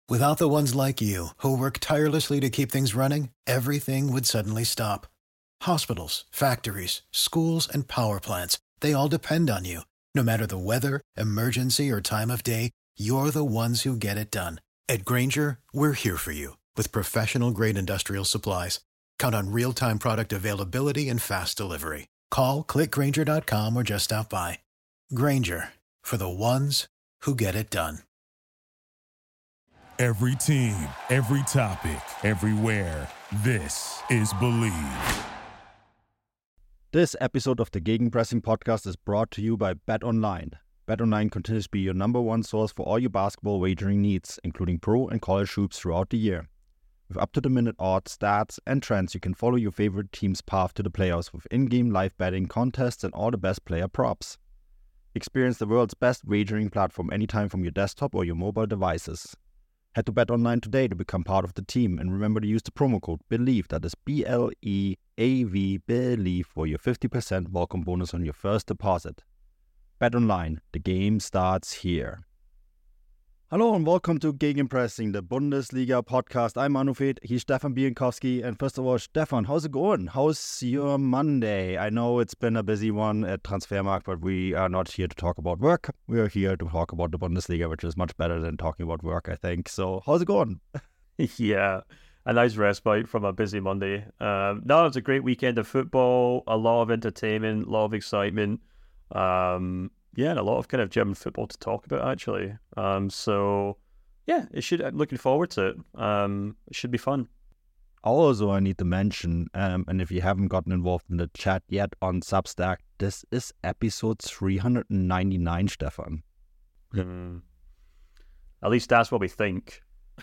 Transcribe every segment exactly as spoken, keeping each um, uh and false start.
Without the ones like you, who work tirelessly to keep things running, everything would suddenly stop. Hospitals, factories, schools, and power plants, they all depend on you. No matter the weather, emergency, or time of day, you're the ones who get it done. At Grainger, we're here for you with professional-grade industrial supplies. Count on real-time product availability and fast delivery. Call, click Grainger dot com, or just stop by. Grainger, for the ones who get it done. Every team, every topic, everywhere. This is Believe. This episode of the Gegenpressing Podcast is brought to you by BetOnline. BetOnline continues to be your number one source for all your basketball wagering needs, including pro and college hoops throughout the year. With up-to-the-minute odds, stats, and trends, you can follow your favorite team's path to the playoffs with in-game live betting, contests, and all the best player props. Experience the world's best wagering platform anytime from your desktop or your mobile devices. Head to BetOnline today to become part of the team, and remember to use the promo code BELIEVE, that is B L E A V, BELIEVE, for your fifty percent welcome bonus on your first deposit. BetOnline, the game starts here. Hello and welcome to Gegenpressing, the Bundesliga podcast. I'm Manu Feth, he's Stefan Bienkowski, and first of all, Stefan, how's it going? How's your Monday? I know it's been a busy one at Transfermarkt, but we are not here to talk about work. We are here to talk about the Bundesliga, which is much better than talking about work, I think. So, how's it going? Yeah, a nice respite from a busy Monday. Um, no, it was a great weekend of football, a lot of entertainment, a lot of excitement. Um... Yeah, and a lot of kind of German football to talk about, actually. Um, so, yeah, it should. I'm looking forward to it. Um, it should be fun. Also, I need to mention, um, and if you haven't gotten involved in the chat yet on Substack, this is episode three hundred ninety-nine, Stefan. Mm. At least that's what we think.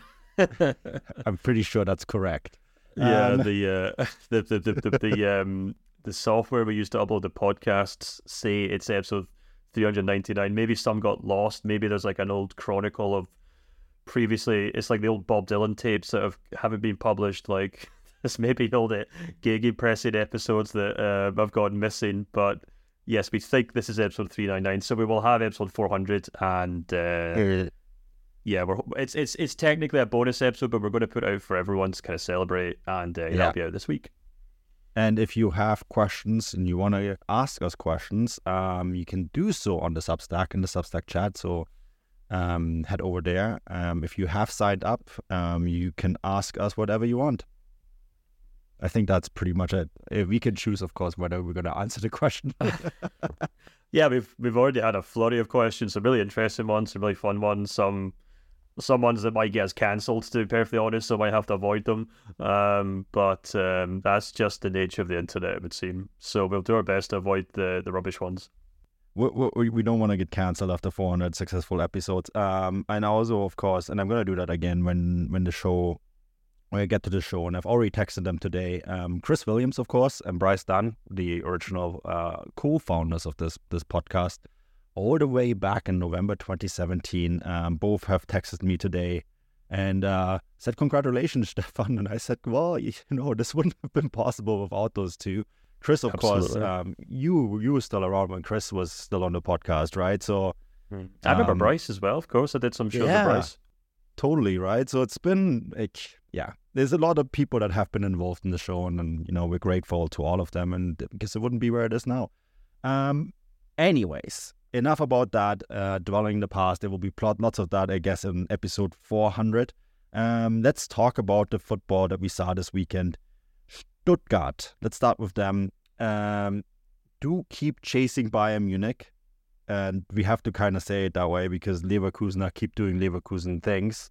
I'm pretty sure that's correct. Yeah, um, the, uh, the the the the the um the software we use to upload the podcasts say it's episode three hundred ninety-nine. Maybe some got lost. Maybe there's like an old chronicle of previously. It's like the old Bob Dylan tapes that have, haven't been published. Like this maybe old Gegenpressing episodes that uh, have gone missing. But yes, we think this is episode three ninety-nine. So we will have episode four hundred, and uh, yeah, we're it's it's it's technically a bonus episode, but we're going to put it out for everyone to kind of celebrate, and uh, yeah. That'll be out this week. And if you have questions and you want to ask us questions, um, you can do so on the Substack, in the Substack chat. So um, head over there. Um, if you have signed up, um, you can ask us whatever you want. I think that's pretty much it. We can choose, of course, whether we're going to answer the question. Yeah, we've we've already had a flurry of questions, some really interesting ones, some really fun ones, some... Some ones that might get us cancelled, to be perfectly honest, so I might have to avoid them. Um, but um, that's just the nature of the internet, it would seem. So we'll do our best to avoid the, the rubbish ones. We, we, we don't want to get cancelled after four hundred successful episodes. Um, and also, of course, and I'm going to do that again when, when the show, when I get to the show, and I've already texted them today. Um, Chris Williams, of course, and Bryce Dunn, the original uh, co-founders of this this podcast, all the way back in November twenty seventeen, um, both have texted me today and uh, said, congratulations, Stefan. And I said, well, you know, this wouldn't have been possible without those two. Chris, of Absolutely. course, um, you you were still around when Chris was still on the podcast, right? So mm. I remember um, Bryce as well, of course. I did some shows yeah, with Bryce. Totally, right? So it's been, like, yeah, there's a lot of people that have been involved in the show, and, and you know, we're grateful to all of them, and because it wouldn't be where it is now. Um, anyways. Enough about that, uh, dwelling in the past. There will be plot, lots of that, I guess, in episode four hundred. Um, let's talk about the football that we saw this weekend. Stuttgart, let's start with them. Um, do keep chasing Bayern Munich. And we have to kind of say it that way because Leverkusen keep doing Leverkusen things.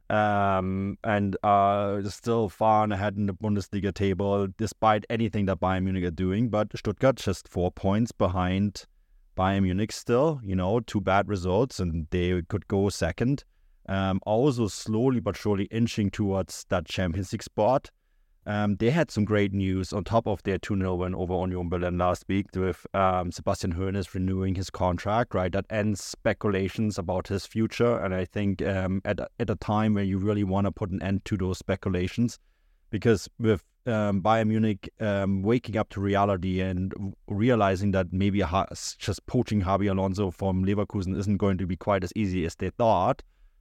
Um, and are still far ahead in the Bundesliga table, despite anything that Bayern Munich are doing. But Stuttgart just four points behind Bayern Munich still, you know, two bad results and they could go second. Um, also slowly but surely inching towards that Champions League spot. Um, they had some great news on top of their two nil win over Union Berlin last week with um, Sebastian Hoeneß renewing his contract, right? That ends speculations about his future. And I think um, at, at a time where you really want to put an end to those speculations, because with um, Bayern Munich um, waking up to reality and realizing that maybe ha- just poaching Xabi Alonso from Leverkusen isn't going to be quite as easy as they thought,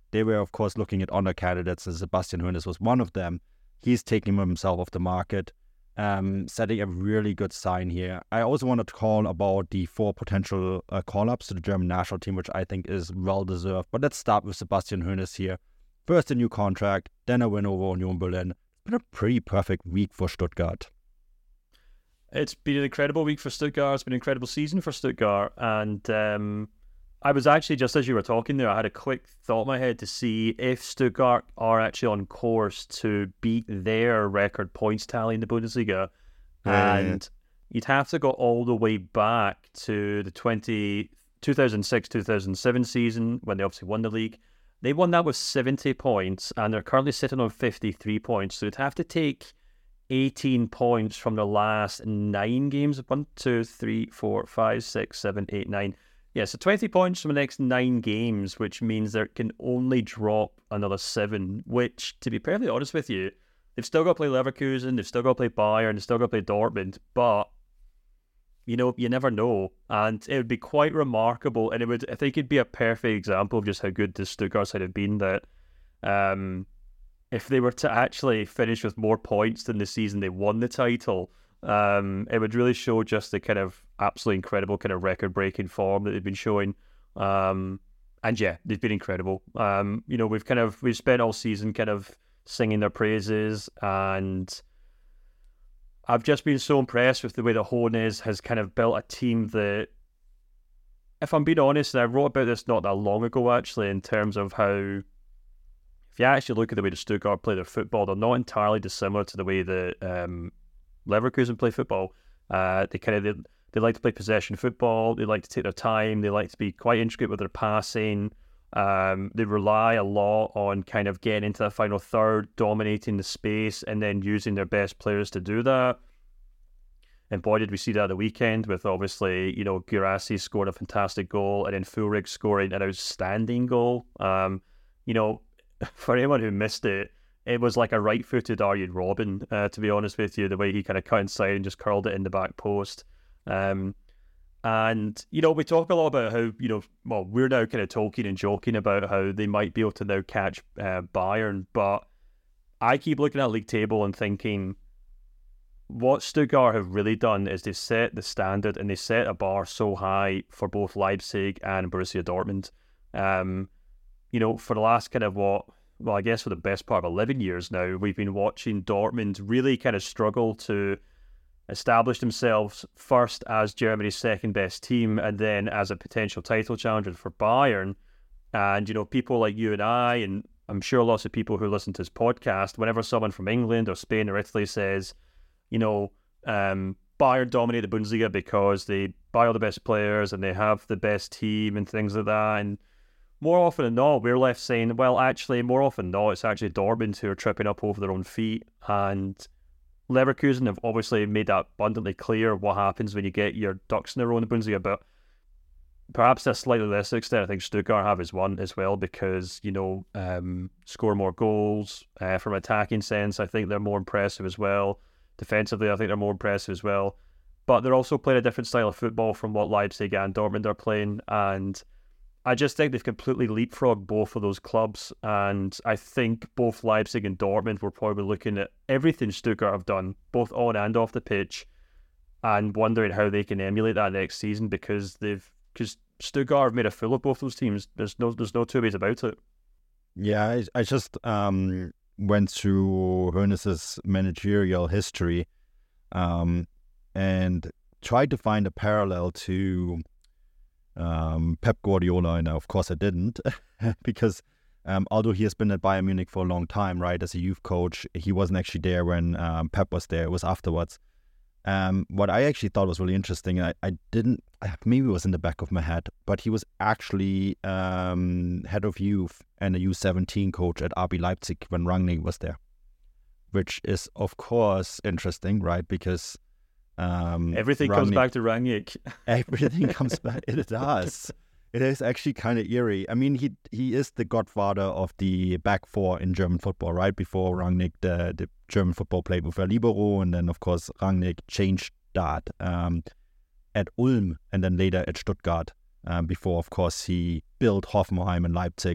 they were, of course, looking at honor candidates, and Sebastian Hoeneß was one of them. He's taking himself off the market, um, setting a really good sign here. I also wanted to call about the four potential uh, call-ups to the German national team, which I think is well-deserved. But let's start with Sebastian Hoeneß here. First a new contract, then a win over Union Berlin. It's been a pretty perfect week for Stuttgart. It's been an incredible week for Stuttgart. It's been an incredible season for Stuttgart. And um, I was actually, just as you were talking there, I had a quick thought in my head to see if Stuttgart are actually on course to beat their record points tally in the Bundesliga. Yeah. And you'd have to go all the way back to the twenty, two thousand six two thousand seven season when they obviously won the league. They won that with seventy points, and they're currently sitting on fifty-three points. So you'd have to take eighteen points from the last nine games. One, two, three, four, five, six, seven, eight, nine. Yeah, so twenty points from the next nine games, which means they can only drop another seven, which, to be perfectly honest with you, they've still got to play Leverkusen, they've still got to play Bayern, they've still got to play Dortmund, but, you know, you never know. And it would be quite remarkable, and it would, I think it'd be a perfect example of just how good the Stuttgart side have been, that um, if they were to actually finish with more points than the season they won the title, Um, it would really show just the kind of absolutely incredible kind of record-breaking form that they've been showing. Um, and yeah, they've been incredible. Um, you know, we've kind of, we've spent all season kind of singing their praises, and I've just been so impressed with the way that Hoeneß has kind of built a team that, if I'm being honest, and I wrote about this not that long ago actually, in terms of how, if you actually look at the way the Stuttgart play their football, they're not entirely dissimilar to the way that um, Leverkusen play football. Uh, they kind of they, they like to play possession football. They like to take their time. They like to be quite intricate with their passing. Um, they rely a lot on kind of getting into the final third, dominating the space, and then using their best players to do that. And boy, did we see that at the weekend with, obviously, you know, Guirassy scored a fantastic goal, and then Füllkrug scoring an outstanding goal. Um, you know, for anyone who missed it, it was like a right-footed Arjen Robben, uh, to be honest with you, the way he kind of cut inside and just curled it in the back post. Um, and, you know, we talk a lot about how, you know, well, we're now kind of talking and joking about how they might be able to now catch uh, Bayern, but I keep looking at league table and thinking, what Stuttgart have really done is they've set the standard, and they set a bar so high for both Leipzig and Borussia Dortmund. Um, you know, for the last kind of what, well, I guess for the best part of eleven years now, we've been watching Dortmund really kind of struggle to establish themselves first as Germany's second best team, and then as a potential title challenger for Bayern. And, you know, people like you and I, and I'm sure lots of people who listen to this podcast, whenever someone from England or Spain or Italy says, you know, um, Bayern dominate the Bundesliga because they buy all the best players and they have the best team and things like that, and more often than not, we're left saying, well, actually, more often than not, it's actually Dortmund who are tripping up over their own feet. And Leverkusen have obviously made that abundantly clear what happens when you get your ducks in a row in the Bundesliga. But perhaps to a slightly less extent, I think Stuttgart have as one as well, because, you know, um, score more goals. Uh, from an attacking sense, I think they're more impressive as well. Defensively, I think they're more impressive as well. But they're also playing a different style of football from what Leipzig and Dortmund are playing. And I just think they've completely leapfrogged both of those clubs, and I think both Leipzig and Dortmund were probably looking at everything Stuttgart have done, both on and off the pitch, and wondering how they can emulate that next season, because they've because Stuttgart have made a fool of both those teams. There's no there's no two ways about it. Yeah, I, I just um, went through Hoeneß's managerial history um, and tried to find a parallel to Um, Pep Guardiola, and of course I didn't, because um, although he has been at Bayern Munich for a long time, right, as a youth coach, he wasn't actually there when um, Pep was there. It was afterwards. Um, what I actually thought was really interesting, I, I didn't, maybe it was in the back of my head, but he was actually um, head of youth and a U seventeen coach at R B Leipzig when Rangnick was there, which is of course interesting, right, because Um, everything Rangnick, comes back to Rangnick. Everything comes back. It does. It is actually kind of eerie. I mean, he he is the godfather of the back four in German football, right? Before Rangnick, the, the German football played with a libero, and then, of course, Rangnick changed that um, at Ulm and then later at Stuttgart um, before, of course, he built Hoffenheim and Leipzig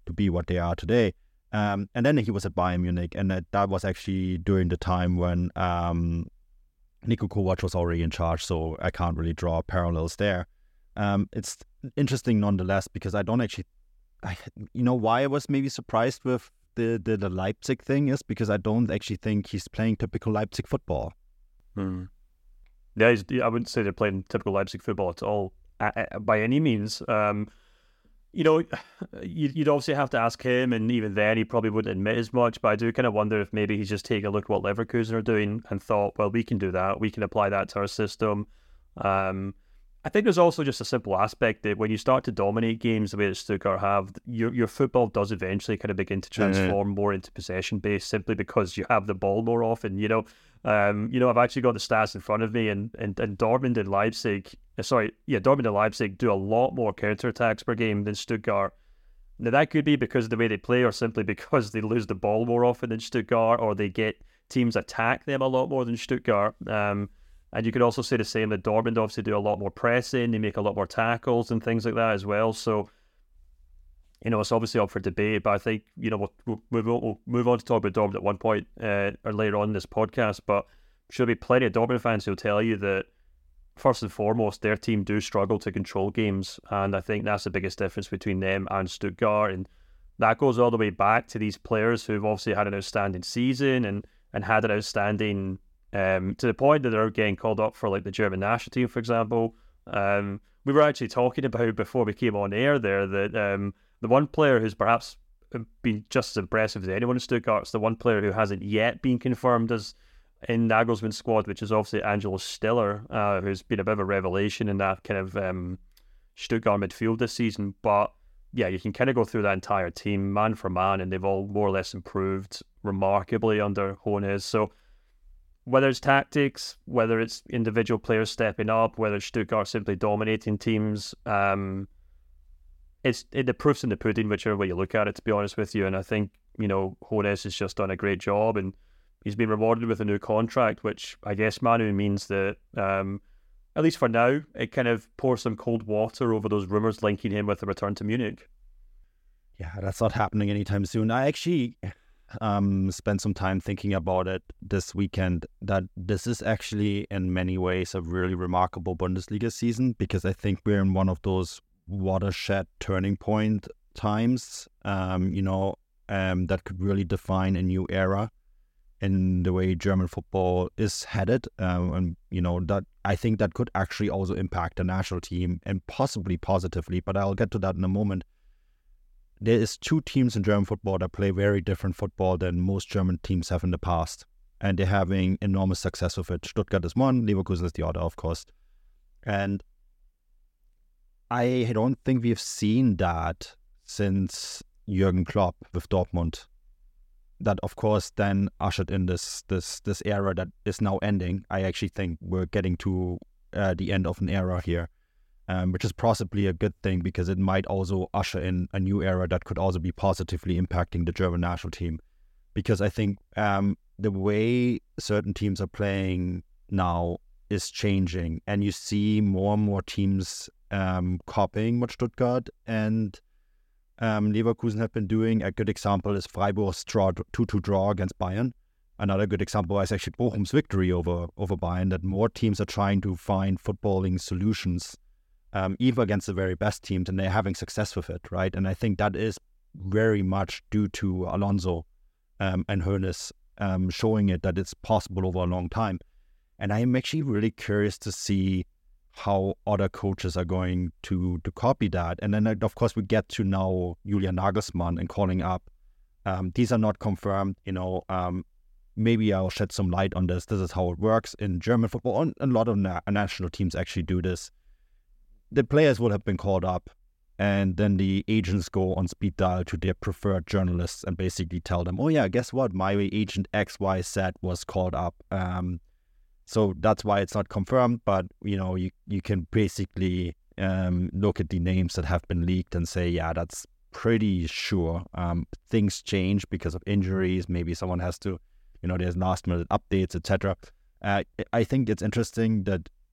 to be what they are today. Um, and then he was at Bayern Munich, and that, that was actually during the time when um, Niko Kovac was already in charge, so I can't really draw parallels there. Um, it's interesting nonetheless, because I don't actually, I, you know, why I was maybe surprised with the, the, the Leipzig thing is because I don't actually think he's playing typical Leipzig football. Hmm. Yeah, he's, I wouldn't say they're playing typical Leipzig football at all, uh, by any means. Um, You know, you'd obviously have to ask him, and even then he probably wouldn't admit as much, but I do kind of wonder if maybe he's just taking a look at what Leverkusen are doing and thought, well, we can do that. We can apply that to our system. Um, I think there's also just a simple aspect that when you start to dominate games the way that Stuttgart have, your your football does eventually kind of begin to transform mm-hmm. more into possession-based simply because you have the ball more often, you know. Um, you know, I've actually got the stats in front of me, and, and, and Dortmund and Leipzig, sorry, yeah, Dortmund and Leipzig do a lot more counterattacks per game than Stuttgart. Now, that could be because of the way they play, or simply because they lose the ball more often than Stuttgart, or they get teams attack them a lot more than Stuttgart. Um, and you could also say the same that Dortmund obviously do a lot more pressing, they make a lot more tackles and things like that as well. So, you know, it's obviously up for debate, but I think, you know, we'll, we'll, move, on, we'll move on to talk about Dortmund at one point uh, or later on in this podcast, but there'll be plenty of Dortmund fans who'll tell you that, first and foremost, their team do struggle to control games, and I think that's the biggest difference between them and Stuttgart, and that goes all the way back to these players who've obviously had an outstanding season and, and had an outstanding, um, to the point that they're getting called up for, like, the German national team, for example. Um, we were actually talking about, before we came on air there, that um, the one player who's perhaps been just as impressive as anyone in Stuttgart is the one player who hasn't yet been confirmed as in Nagelsmann's squad, which is obviously Angelo Stiller, uh, who's been a bit of a revelation in that kind of um, Stuttgart midfield this season. But yeah, you can kind of go through that entire team, man for man, and they've all more or less improved remarkably under Hoeneß. So whether it's tactics, whether it's individual players stepping up, whether it's Stuttgart simply dominating teams, um, it's it, the proof's in the pudding, whichever way you look at it, to be honest with you. And I think, you know, Hoeneß has just done a great job, and he's been rewarded with a new contract, which I guess, Manu, means that, um, at least for now, it kind of pours some cold water over those rumours linking him with a return to Munich. Yeah, that's not happening anytime soon. I actually um, spent some time thinking about it this weekend, that this is actually in many ways a really remarkable Bundesliga season, because I think we're in one of those watershed turning point times, um, you know, um, that could really define a new era in the way German football is headed. Um, and, you know, that I think that could actually also impact the national team, and possibly positively, but I'll get to that in a moment. There is two teams in German football that play very different football than most German teams have in the past, and they're having enormous success with it. Stuttgart is one, Leverkusen is the other, of course. And I don't think we've seen that since Jürgen Klopp with Dortmund. That, of course, then ushered in this this this era that is now ending. I actually think we're getting to uh, the end of an era here, um, which is possibly a good thing, because it might also usher in a new era that could also be positively impacting the German national team. Because I think um, the way certain teams are playing now is changing, and you see more and more teams um, copying what Stuttgart and Um, Leverkusen have been doing. A good example is Freiburg's two two draw against Bayern. Another good example is actually Bochum's victory over, over Bayern, that more teams are trying to find footballing solutions, um, even against the very best teams, and they're having success with it, right? And I think that is very much due to Alonso um, and Hoeneß um, showing it that it's possible over a long time. And I am actually really curious to see how other coaches are going to to copy that. And then, of course, we get to now Julian Nagelsmann and calling up. Um, these are not confirmed, you know. Um, maybe I'll shed some light on this. This is how it works in German football. And a lot of na- national teams actually do this. The players will have been called up, and then the agents go on speed dial to their preferred journalists and basically tell them, oh yeah, guess what? My agent X Y Z was called up. Um, So that's why it's not confirmed, but, you know, you, you can basically um, look at the names that have been leaked and say, yeah, that's pretty sure. Um, things change because of injuries. Maybe someone has to, you know, there's last minute updates, et cetera. Uh, I think it's interesting that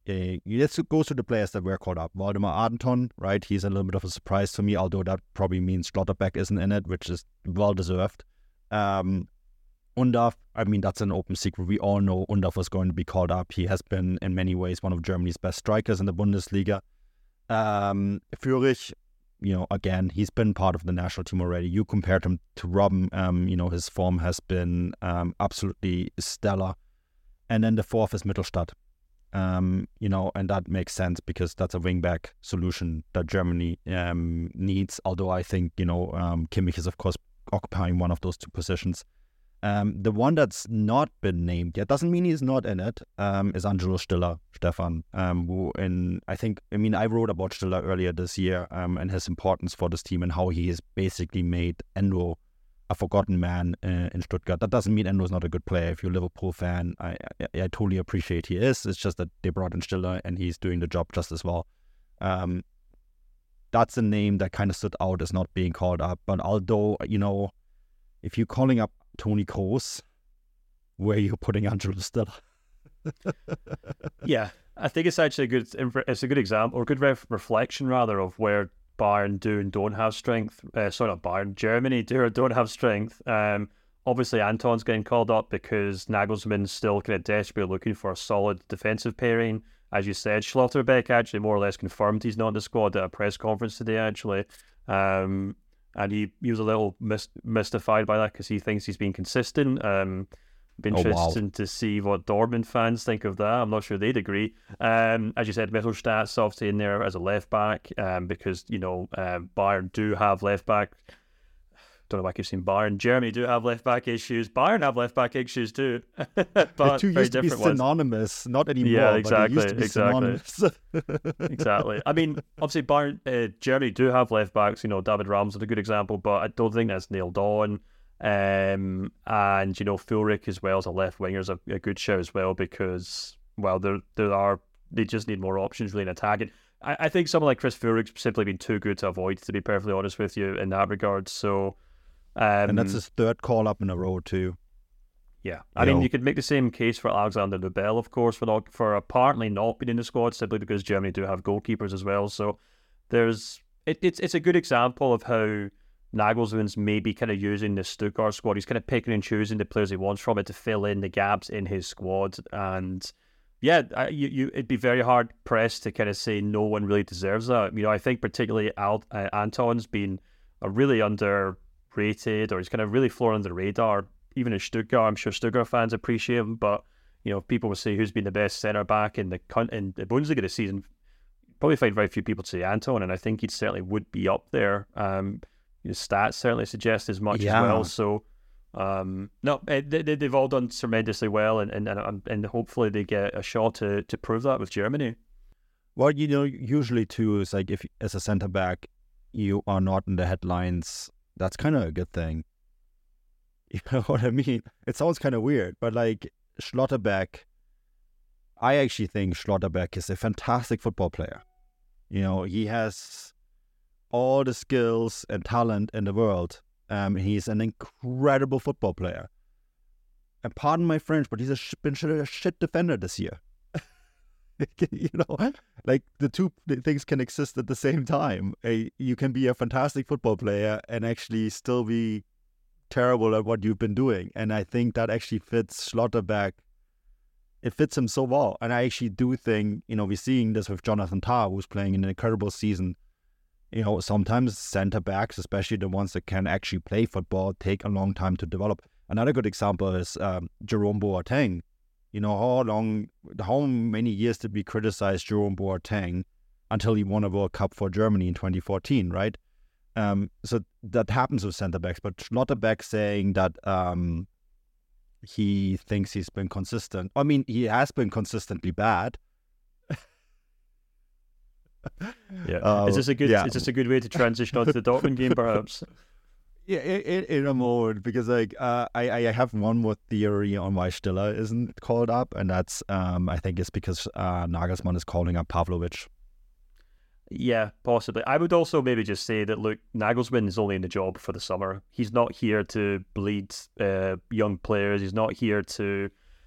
uh, let's go through the players that were called up. Waldemar Ardenton, right? He's a little bit of a surprise to me, although that probably means Schlotterbeck isn't in it, which is well deserved. Um, Undav, I mean, that's an open secret. We all know Undav was going to be called up. He has been, in many ways, one of Germany's best strikers in the Bundesliga. Um, Führich, you know, again, he's been part of the national team already. You compared him to Robben. Um, you know, his form has been um, absolutely stellar. And then the fourth is Mittelstadt. Um, you know, and that makes sense because that's a wingback solution that Germany um, needs. Although I think, you know, um, Kimmich is, of course, occupying one of those two positions. Um, the one that's not been named yet, doesn't mean he's not in it, um, is Angelo Stiller, Stefan, um, who in, I think, I mean, I wrote about Stiller earlier this year um, and his importance for this team and how he has basically made Endo a forgotten man uh, in Stuttgart. That doesn't mean Endo's not a good player. If you're a Liverpool fan, I, I, I totally appreciate he is. It's just that they brought in Stiller and he's doing the job just as well. Um, that's a name that kind of stood out as not being called up. But although, you know, if you're calling up Toni Kroos, where are you putting Angelo Stiller? Yeah, I think it's actually a good it's a good example, or good ref- reflection rather, of where Bayern do and don't have strength. Uh, sorry, not Bayern, Germany do or don't have strength. Um, obviously, Anton's getting called up because Nagelsmann's still kind of desperately looking for a solid defensive pairing. As you said, Schlotterbeck actually more or less confirmed he's not in the squad at a press conference today, actually. Um, and he, he was a little myst- mystified by that because he thinks he's been consistent. Um, be interesting oh, wow. to see what Dortmund fans think of that. I'm not sure they'd agree. Um, as you said, Mittelstadt's obviously in there as a left back um, because, you know, uh, Bayern do have left back. Don't know why I keep saying Bayern. Germany do have left back issues. Bayern have left back issues too. But the two used to be synonymous, ones. Not anymore. Yeah, exactly, but they used to be exactly, exactly. I mean, obviously, Bayern, uh, Germany do have left backs. You know, David Rams is a good example, but I don't think that's nailed on. Um, and you know, Führich as well as a left winger is a, a good show as well because, well, there there are they just need more options really in attacking. I, I think someone like Chris Führich's simply been too good to avoid, to be perfectly honest with you, in that regard. So. Um, and that's his third call up in a row too. Yeah, I you mean, know. You could make the same case for Alexander Nubel, of course, for not, for apparently not being in the squad simply because Germany do have goalkeepers as well. So there's it, it's it's a good example of how Nagelsmann's maybe kind of using the Stuttgart squad. He's kind of picking and choosing the players he wants from it to fill in the gaps in his squad. And yeah, I, you, you it'd be very hard pressed to kind of say no one really deserves that. You know, I think particularly Al, uh, Anton's been a really under. rated, or he's kind of really flown under the radar. Even in Stuttgart, I'm sure Stuttgart fans appreciate him, but you know, if people would say who's been the best centre back in the in the Bundesliga this season, probably find very few people to say Anton, and I think he certainly would be up there. Um, his stats certainly suggest as much yeah. as well. So, um, no, they, they've all done tremendously well, and and and, and hopefully they get a shot to to prove that with Germany. Well, you know, usually too is like if as a centre back you are not in the headlines. That's kind of a good thing. You know what I mean? It sounds kind of weird, but like Schlotterbeck, I actually think Schlotterbeck is a fantastic football player. You know, he has all the skills and talent in the world. Um, he's an incredible football player. And pardon my French, but he's a sh- been a shit defender this year. You know, like the two things can exist at the same time. A, you can be a fantastic football player and actually still be terrible at what you've been doing. And I think that actually fits Schlotterbeck. It fits him so well. And I actually do think, you know, we're seeing this with Jonathan Tah, who's playing an incredible season. You know, sometimes center backs, especially the ones that can actually play football, take a long time to develop. Another good example is um, Jerome Boateng. You know, how long, how many years did we criticize Jerome Boateng until he won a World Cup for Germany in twenty fourteen, right? Um, so that happens with centre-backs. But Schlotterbeck saying that um, he thinks he's been consistent. I mean, he has been consistently bad. Yeah. Uh, is this a good? Yeah. Is this a good way to transition onto the Dortmund game, perhaps? Yeah, in, in a mode, because like uh, I, I have one more theory on why Stiller isn't called up, and that's um, I think it's because uh, Nagelsmann is calling up Pavlovic. Yeah, possibly. I would also maybe just say that, look, Nagelsmann is only in the job for the summer. He's not here to bleed uh, young players. He's not here to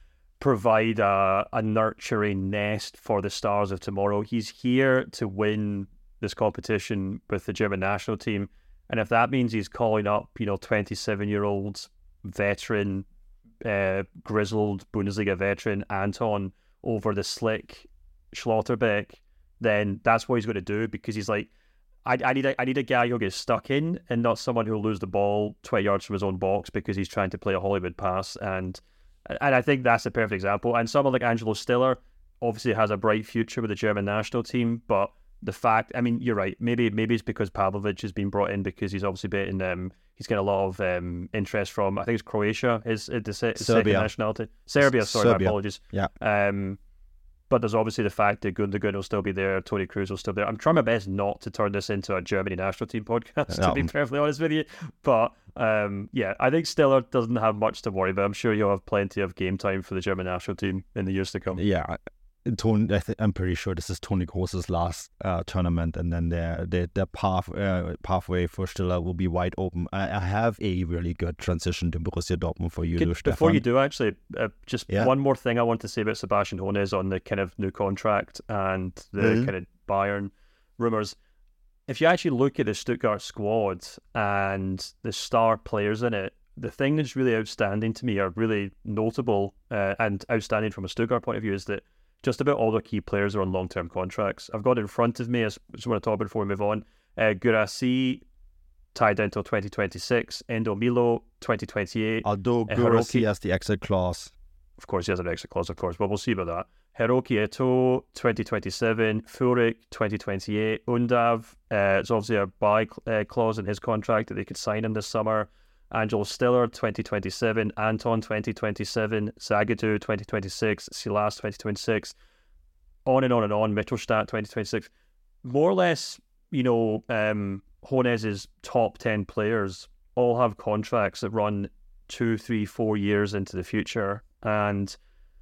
provide a, a nurturing nest for the stars of tomorrow. He's here to win this competition with the German national team. And if that means he's calling up, you know, twenty-seven-year-old veteran, uh, grizzled Bundesliga veteran Anton over the slick Schlotterbeck, then that's what he's going to do, because he's like, I, I need a, I need a guy who'll get stuck in and not someone who'll lose the ball twenty yards from his own box because he's trying to play a Hollywood pass. And and I think that's a perfect example. And someone like Angelo Stiller obviously has a bright future with the German national team, but the fact, I mean, you're right. Maybe maybe it's because Pavlovic has been brought in because he's obviously been, um, he's getting a lot of um, interest from, I think it's Croatia, his, his, his second Serbia. nationality. Serbia, sorry, Serbia. my apologies. Yeah. Um, but there's obviously the fact that Gundogan will still be there, Toni Kroos will still be there. I'm trying my best not to turn this into a Germany national team podcast, No. to be perfectly honest with you. But um, yeah, I think Stiller doesn't have much to worry about. I'm sure you'll have plenty of game time for the German national team in the years to come. Yeah, Tony, I th- I'm pretty sure this is Toni Kroos's last uh, tournament, and then their their, their path uh, pathway for Stiller will be wide open. I, I have a really good transition to Borussia Dortmund for you, Can, Stefan. Before you do, actually, uh, just Yeah. one more thing I want to say about Sebastian Hoeneß on the kind of new contract and the Mhm. kind of Bayern rumours. If you actually look at the Stuttgart squad and the star players in it, the thing that's really outstanding to me, or really notable uh, and outstanding from a Stuttgart point of view, is that just about all the key players are on long-term contracts. I've got it in front of me, I just want to talk about before we move on. Uh, Guirassy, tied down until twenty twenty-six. Endo Milo, twenty twenty-eight. Although uh, Guirassy Hiroki- has the exit clause. Of course, he has an exit clause, of course, but we'll see about that. Hiroki Eto, twenty twenty-seven. Furyk, twenty twenty-eight. Undav, uh, it's obviously a buy uh, clause in his contract that they could sign him this summer. Angelo Stiller, twenty twenty-seven. Anton, twenty twenty-seven. Zagadou, twenty twenty-six. Silas, twenty twenty-six. On and on and on. Mittelstadt, twenty twenty-six. More or less, you know, um, Hoeneß's top ten players all have contracts that run two, three, four years into the future. And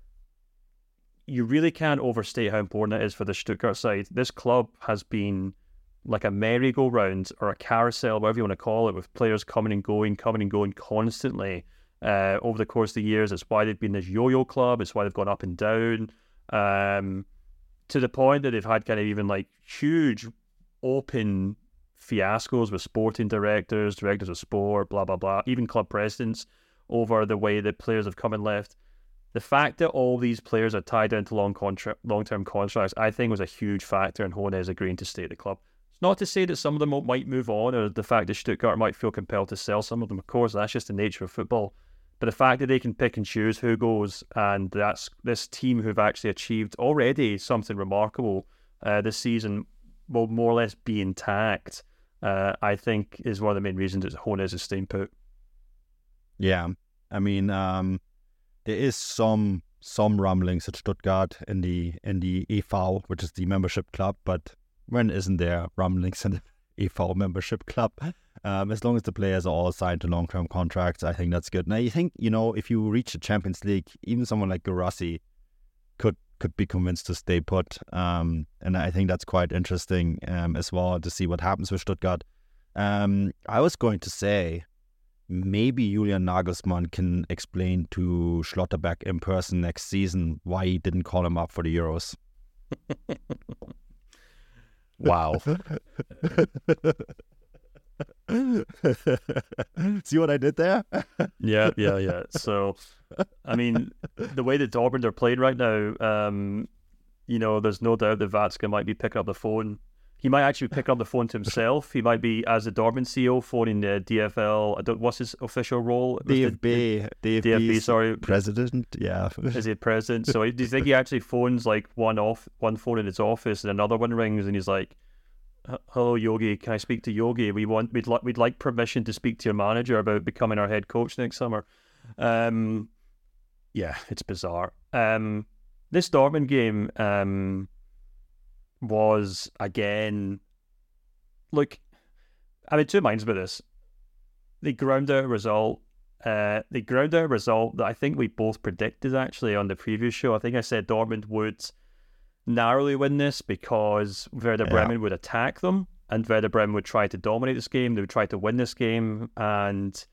you really can't overstate how important it is for the Stuttgart side. This club has been like a merry-go-round or a carousel, whatever you want to call it, with players coming and going, coming and going constantly uh, over the course of the years. It's why they've been this yo-yo club. It's why they've gone up and down, um, to the point that they've had kind of even like huge open fiascos with sporting directors, directors of sport, blah, blah, blah, even club presidents over the way that players have come and left. The fact that all these players are tied down to long contra- long-term contracts, I think, was a huge factor in Hoeneß agreeing to stay at the club. Not to say that some of them might move on, or the fact that Stuttgart might feel compelled to sell some of them. Of course, that's just the nature of football. But the fact that they can pick and choose who goes, and that's this team who've actually achieved already something remarkable uh, this season will more or less be intact, uh, I think is one of the main reasons that Hoeneß is staying put. Yeah, I mean, um, there is some some rumblings at Stuttgart in the in the E V, which is the membership club, but when isn't there rumblings in the E V membership club? Um, as long as the players are all signed to long-term contracts, I think that's good. Now, you think, you know, if you reach the Champions League, even someone like Guirassy could could be convinced to stay put. Um, and I think that's quite interesting um, as well to see what happens with Stuttgart. Um, I was going to say, maybe Julian Nagelsmann can explain to Schlotterbeck in person next season why he didn't call him up for the Euros. Wow. See what I did there? yeah, yeah, yeah. So, I mean, the way that Dortmund are playing right now, um, you know, there's no doubt that Watzke might be picking up the phone. He might actually be picking up the phone to himself. He might be, as the Dortmund C E O, phoning the D F L. I don't, what's his official role? It was D the- F B, the- D F B, sorry. president. Yeah. Is he president? So do you think he actually phones like one off, one phone in his office, and another one rings, and he's like, "Hello, Yogi. Can I speak to Yogi? We want, we'd like, we'd like permission to speak to your manager about becoming our head coach next summer." Um, yeah, it's bizarre. Um, this Dortmund game, um, was again, look, I'm in two minds about this. They ground out a result. Uh, they ground out a result that I think we both predicted actually on the previous show. I think I said Dortmund would narrowly win this because Werder Yeah. Bremen would attack them, and Werder Bremen would try to dominate this game. They would try to win this game, and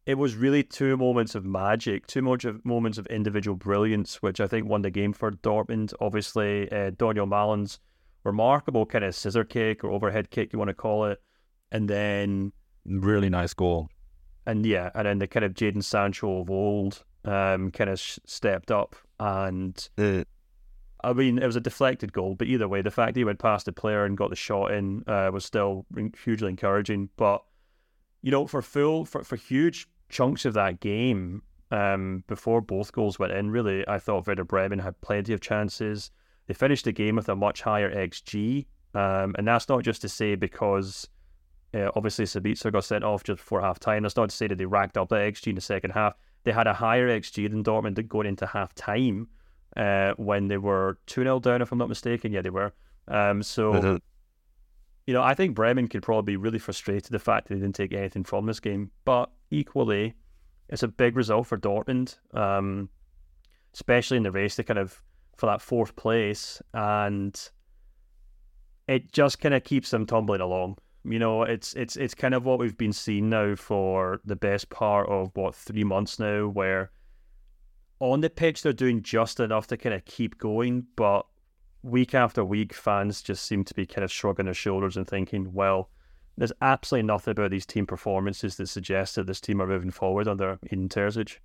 it was really two moments of magic, two much of moments of individual brilliance, which I think won the game for Dortmund. Obviously, uh, Daniel Malin's remarkable kind of scissor kick or overhead kick, you want to call it, and then really nice goal. And yeah, and then the kind of Jadon Sancho of old um, kind of sh- stepped up, and Uh, I mean, it was a deflected goal, but either way, the fact that he went past the player and got the shot in uh, was still hugely encouraging. But you know, for full for, for huge chunks of that game, um, before both goals went in, really, I thought Werder Bremen had plenty of chances. They finished the game with a much higher X G, um, and that's not just to say because uh, obviously Sabitzer got sent off just before half time. That's not to say that they racked up that X G in the second half. They had a higher X G than Dortmund going into half time uh, when they were two nil down, if I'm not mistaken. Yeah, they were. Um, so, uh, you know, I think Bremen could probably be really frustrated the fact that they didn't take anything from this game. But equally, it's a big result for Dortmund, um, especially in the race to kind of for that fourth place, and it just kind of keeps them tumbling along. You know, it's it's it's kind of what we've been seeing now for the best part of what three months now, where on the pitch they're doing just enough to kind of keep going, but week after week fans just seem to be kind of shrugging their shoulders and thinking, well, there's absolutely nothing about these team performances that suggests that this team are moving forward under Edin Terzic.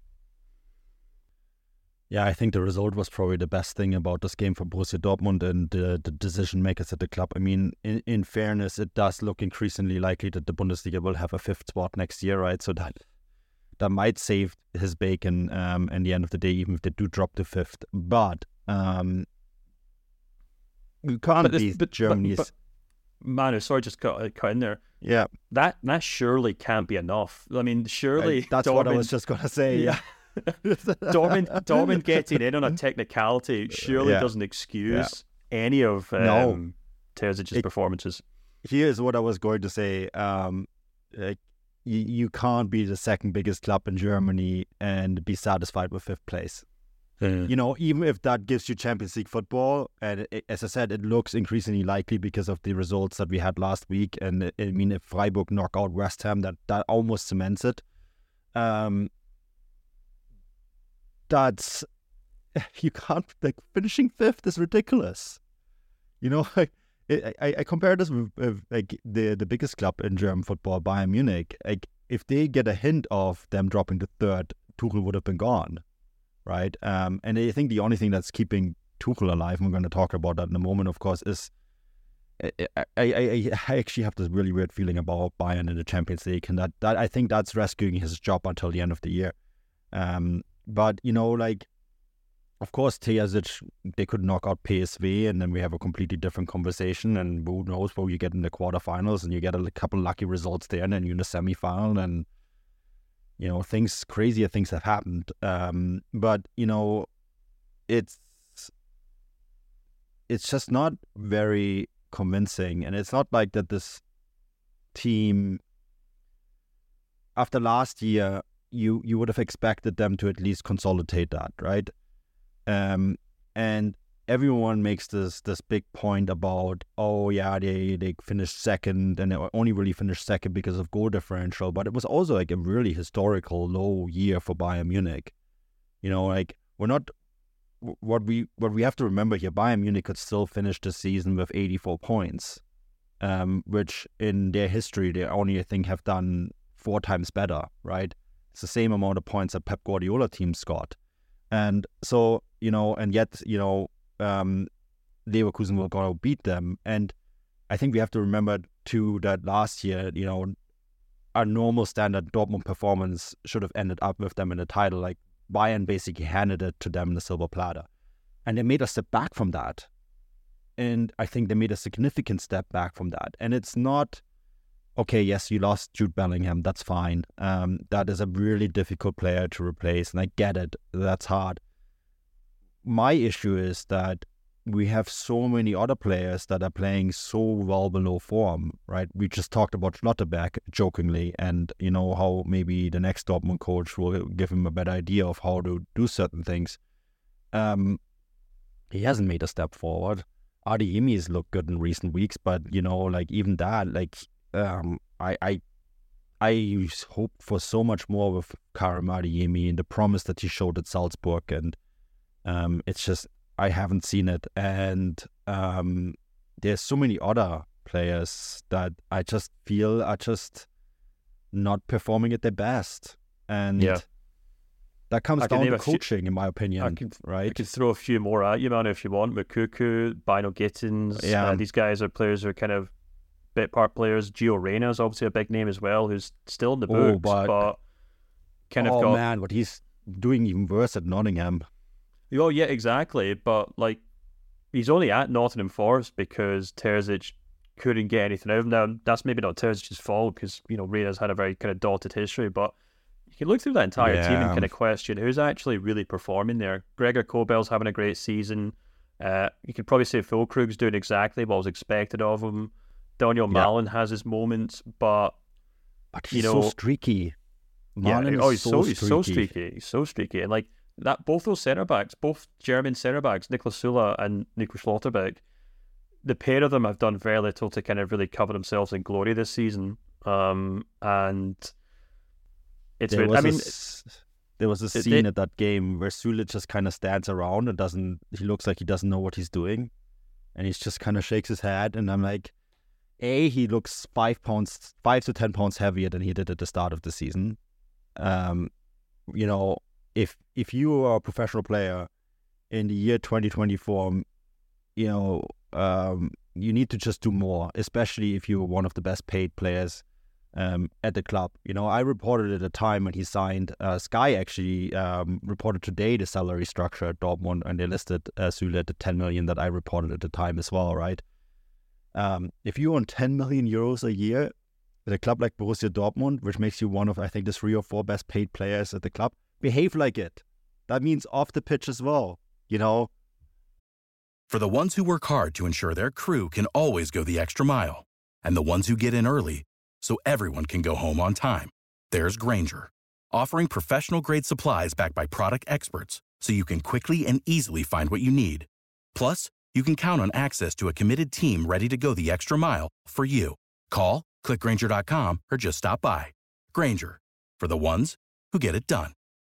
Yeah, I think the result was probably the best thing about this game for Borussia Dortmund and the, the decision makers at the club. I mean, in, in fairness, it does look increasingly likely that the Bundesliga will have a fifth spot next year, right? So that that might save his bacon um, in the end of the day, even if they do drop to fifth. But um, you can't But this- be but- Germany's... but- Manu, sorry, just cut, cut in there. yeah, That that surely can't be enough. I mean, surely I- that's what I Dortmund- was just going to say. Yeah. Dortmund, Dortmund getting in on a technicality surely Yeah. doesn't excuse any of um, No. Terzic's It- performances. Here's what I was going to say. Um, like, you, you can't be the second biggest club in Germany and be satisfied with fifth place. You know, even if that gives you Champions League football, and it, as I said, it looks increasingly likely because of the results that we had last week. And I mean, if Freiburg knock out West Ham, that, that almost cements it. Um, that's, you can't, like, finishing fifth is ridiculous. You know, I, I, I compare this with, with like the, the biggest club in German football, Bayern Munich. Like, if they get a hint of them dropping to third, Tuchel would have been gone. Right, um, and I think the only thing that's keeping Tuchel alive, and we're going to talk about that in a moment, of course, is I, I, I, I actually have this really weird feeling about Bayern in the Champions League, and that, that I think that's rescuing his job until the end of the year. Um, but you know, like, of course, Terzic, they could knock out P S V, and then we have a completely different conversation. And who knows where you get in the quarterfinals, and you get a couple lucky results there, and then you're in the semi-final, and you know, things, crazier things have happened. Um, but, you know, it's it's just not very convincing. And it's not like that this team, after last year, you, you would have expected them to at least consolidate that, right? Um, and everyone makes this this big point about, oh yeah, they, they finished second, and they only really finished second because of goal differential. But it was also like a really historical low year for Bayern Munich. You know, like, we're not, what we what we have to remember here, Bayern Munich could still finish the season with eighty-four points, um, which in their history they only, I think, have done four times better, right? It's the same amount of points that Pep Guardiola teams got. And so, you know, and yet, you know, Um, Leverkusen will go beat them. And I think we have to remember too that last year, you know, our normal standard Dortmund performance should have ended up with them in the title. Like, Bayern basically handed it to them in the silver platter, and they made a step back from that. And I think they made a significant step back from that. And it's not, okay, yes, you lost Jude Bellingham, that's fine. Um, that is a really difficult player to replace, and I get it, that's hard. My issue is that we have so many other players that are playing so well below form, right? We just talked about Schlotterbeck jokingly, and you know how maybe the next Dortmund coach will give him a better idea of how to do certain things. Um, he hasn't made a step forward. Adeyemi has looked good in recent weeks, but you know, like, even that, like, um, I, I, I hoped for so much more with Karim Adeyemi and the promise that he showed at Salzburg, and um, it's just I haven't seen it. And um, there's so many other players that I just feel are just not performing at their best, and yeah. that comes I can down name to a few- coaching, in my opinion. I can, right? I can throw a few more at you, man, if you want. Mukuku, Bino Gittins. Yeah. Uh, these guys are players who are kind of bit part players. Gio Reyna is obviously a big name as well, who's still in the Oh, books, but- but, kind of oh got. man, what he's doing even worse at Nottingham. Oh, yeah, exactly. But, like, he's only at Nottingham Forest because Terzic couldn't get anything out of him. Now, that's maybe not Terzic's fault because, you know, Reyna's had a very kind of dotted history, but you can look through that entire team and Yeah. kind of question who's actually really performing there. Gregor Kobel's having a great season. Uh, you could probably say Füllkrug's doing exactly what was expected of him. Daniel Yeah. Malin has his moments, but But he's You know- so streaky. yeah, Malen is oh, he's so, so, he's streaky. so streaky. He's so streaky, and like that, both those centre backs, both German centre backs, Niklas Sula and Nico Schlotterbeck, the pair of them have done very little to kind of really cover themselves in glory this season. Um, and it's There been, was, I mean, a, s- there was a it- scene it- at that game where Sule just kind of stands around and doesn't. He looks like he doesn't know what he's doing, and he's just kind of shakes his head. And I'm like, a he looks five pounds, five to ten pounds heavier than he did at the start of the season. Um, you know, if if you are a professional player in the year twenty twenty-four, you know, um, you need to just do more, especially if you're one of the best paid players um, at the club. You know, I reported at the time when he signed. Uh, Sky actually um, reported today the salary structure at Dortmund, and they listed uh, Sule at the ten million that I reported at the time as well, right? Um, if you earn ten million euros a year at a club like Borussia Dortmund, which makes you one of, I think, the three or four best paid players at the club, behave like it. That means off the pitch as well, you know? For the ones who work hard to ensure their crew can always go the extra mile, and the ones who get in early so everyone can go home on time, there's Grainger, offering professional-grade supplies backed by product experts so you can quickly and easily find what you need. Plus, you can count on access to a committed team ready to go the extra mile for you. Call, click Grainger dot com, or just stop by. Grainger, for the ones who get it done.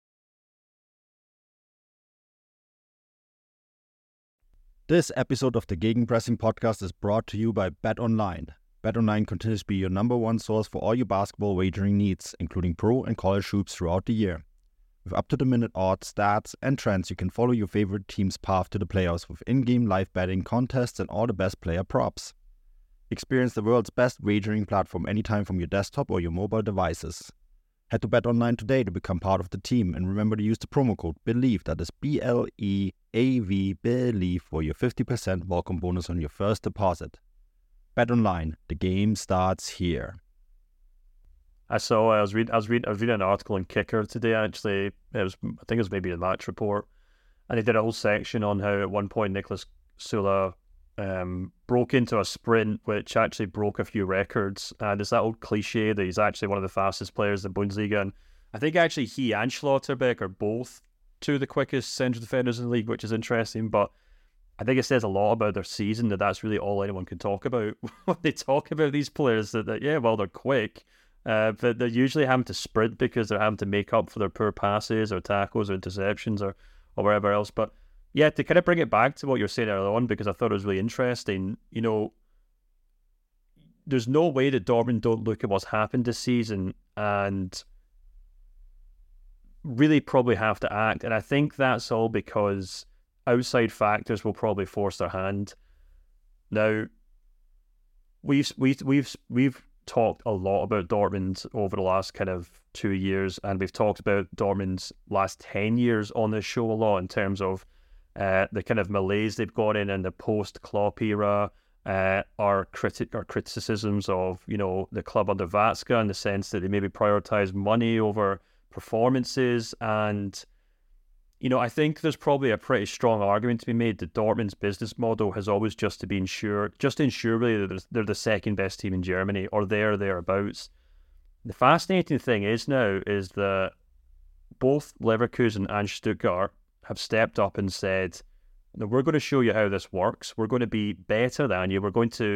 This episode of the Gegenpressing podcast is brought to you by BetOnline. BetOnline continues to be your number one source for all your basketball wagering needs, including pro and college hoops throughout the year. With up-to-the-minute odds, stats, and trends, you can follow your favorite team's path to the playoffs with in-game live betting, contests, and all the best player props. Experience the world's best wagering platform anytime from your desktop or your mobile devices. Head to BetOnline today to become part of the team, and remember to use the promo code BELIEVE, that is B L E A V, BELIEVE, for your fifty percent welcome bonus on your first deposit. BetOnline, the game starts here. I saw. I was reading. I was reading. I was reading an article in Kicker today. Actually, it was. I think it was maybe a match report, and they did a whole section on how at one point Niklas Sula um, broke into a sprint, which actually broke a few records. And there's that old cliche that he's actually one of the fastest players in the Bundesliga. And I think actually he and Schlotterbeck are both two of the quickest central defenders in the league, which is interesting. But I think it says a lot about their season that that's really all anyone can talk about when they talk about these players. That, that yeah, well, they're quick. Uh, but they're usually having to sprint because they're having to make up for their poor passes or tackles or interceptions or, or wherever else. But yeah, to kind of bring it back to what you were saying earlier on, because I thought it was really interesting, you know, there's no way that Dortmund don't look at what's happened this season and really probably have to act. And I think that's all because outside factors will probably force their hand. Now, we've we've we've we've talked a lot about Dortmund over the last kind of two years, and we've talked about Dortmund's last ten years on this show a lot in terms of uh, the kind of malaise they've got in in the post-Klopp era, uh, our, criti- our criticisms of, you know, the club under Watzke in the sense that they maybe prioritise money over performances. And, you know, I think there's probably a pretty strong argument to be made that Dortmund's business model has always just to be ensure, just to ensure really that they're the second best team in Germany or there, thereabouts. The fascinating thing is now is that both Leverkusen and Stuttgart have stepped up and said, no, we're going to show you how this works. We're going to be better than you. We're going to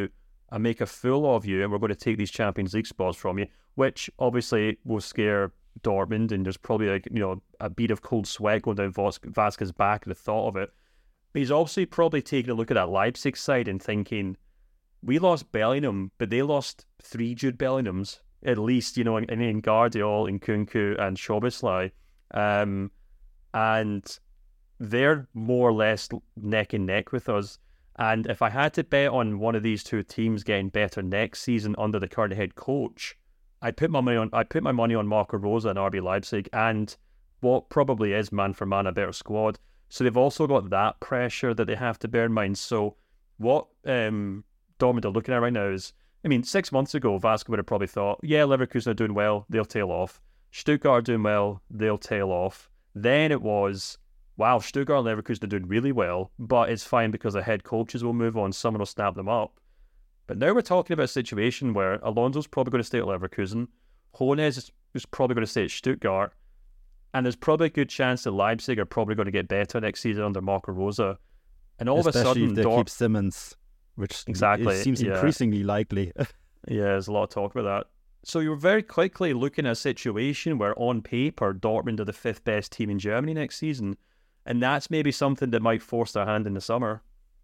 and make a fool of you, and we're going to take these Champions League spots from you, which obviously will scare Dortmund, and there's probably like, you know, a bead of cold sweat going down Vas- Vasquez's back at the thought of it. But he's obviously probably taking a look at that Leipzig side and thinking, we lost Bellingham, but they lost three Jude Bellinghams, at least, you know, in, in Guardiol, in Nkunku, and Szoboszlai. Um, and they're more or less neck and neck with us. And if I had to bet on one of these two teams getting better next season under the current head coach, I'd put my money on I'd put my money on Marco Rose and R B Leipzig, and what probably is man for man a better squad. So they've also got that pressure that they have to bear in mind. So what um, Dortmund are looking at right now is, I mean, six months ago, Vasco would have probably thought, yeah, Leverkusen are doing well, they'll tail off. Stuttgart are doing well, they'll tail off. Then it was, wow, Stuttgart and Leverkusen are doing really well, but it's fine because the head coaches will move on, someone will snap them up. But now we're talking about a situation where Alonso's probably going to stay at Leverkusen, Hoeneß is probably going to stay at Stuttgart, and there's probably a good chance that Leipzig are probably going to get better next season under Marco Rose. And all Especially of a sudden, if they Dort- keep Simmons, which exactly it seems yeah. increasingly likely. Yeah, there's a lot of talk about that. So you're very quickly looking at a situation where, on paper, Dortmund are the fifth best team in Germany next season, and that's maybe something that might force their hand in the summer.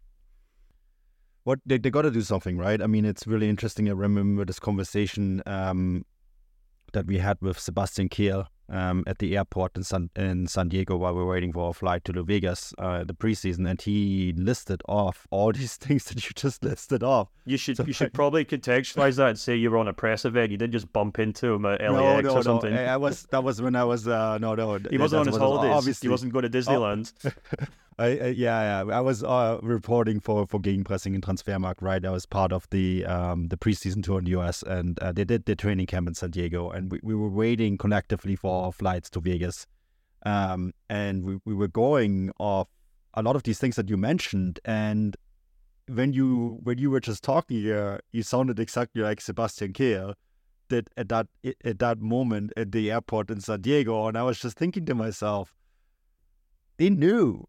What they they got to do something, right? I mean, it's really interesting. I remember this conversation um, that we had with Sebastian Kehl um, at the airport in San in San Diego while we were waiting for our flight to Las Vegas, uh, the preseason, and he listed off all these things that you just listed off. You should So, you should probably contextualize that and say you were on a press event. You didn't just bump into him at L A X no, no, or something. no. I was that was when I was uh, no, no. He wasn't on his holidays. Obviously, He wasn't going to Disneyland. I, I, yeah, yeah. I was uh, reporting for for Gegenpressing in Transfermarkt, right? I was part of the um, the preseason tour in the U S, and uh, they did the training camp in San Diego, and we, we were waiting collectively for our flights to Vegas, um, and we, we were going off a lot of these things that you mentioned, and when you when you were just talking here, you sounded exactly like Sebastian Kehl did at that at that moment at the airport in San Diego, and I was just thinking to myself, they knew.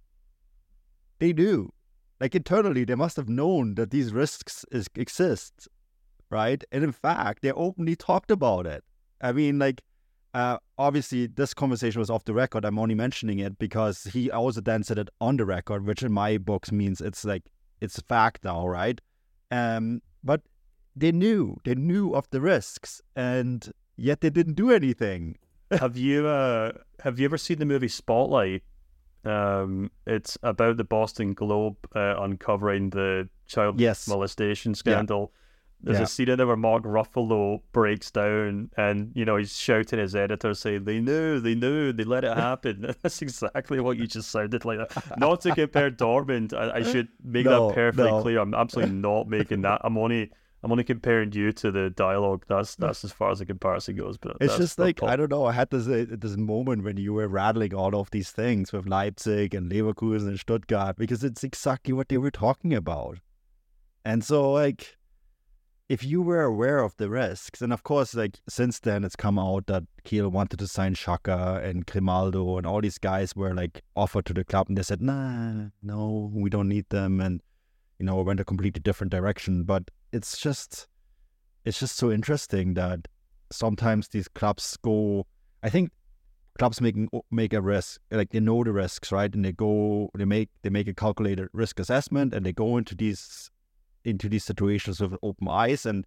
They knew. Like, internally, they must have known that these risks is, exist, right? And in fact, they openly talked about it. I mean, like, uh, obviously, this conversation was off the record. I'm only mentioning it because he also then said it on the record, which in my books means it's like, it's a fact now, right? Um, but they knew. They knew of the risks, and yet they didn't do anything. have you uh, have you ever seen the movie Spotlight? Um, it's about the Boston Globe uh, uncovering the child Yes. molestation scandal. Yeah. There's Yeah. a scene in there where Mark Ruffalo breaks down, and you know he's shouting at his editor, saying, "They knew, they knew, they let it happen." That's exactly what you just sounded like. That. Not to compare Dortmund, I, I should make No, that perfectly no. clear. I'm absolutely not making that. I'm only. I'm only comparing you to the dialogue. That's that's as far as the comparison goes. But It's that's just not like, pop- I don't know, I had this uh, this moment when you were rattling all of these things with Leipzig and Leverkusen and Stuttgart, because it's exactly what they were talking about. And so, like, if you were aware of the risks, and of course, like, since then it's come out that Kiel wanted to sign Xhaka and Grimaldo, and all these guys were, like, offered to the club, and they said, nah, no, we don't need them, and, you know, went a completely different direction. But it's just, it's just so interesting that sometimes these clubs go, I think clubs make, make a risk, like, they know the risks, right? And they go, they make, they make a calculated risk assessment, and they go into these, into these situations with open eyes. And,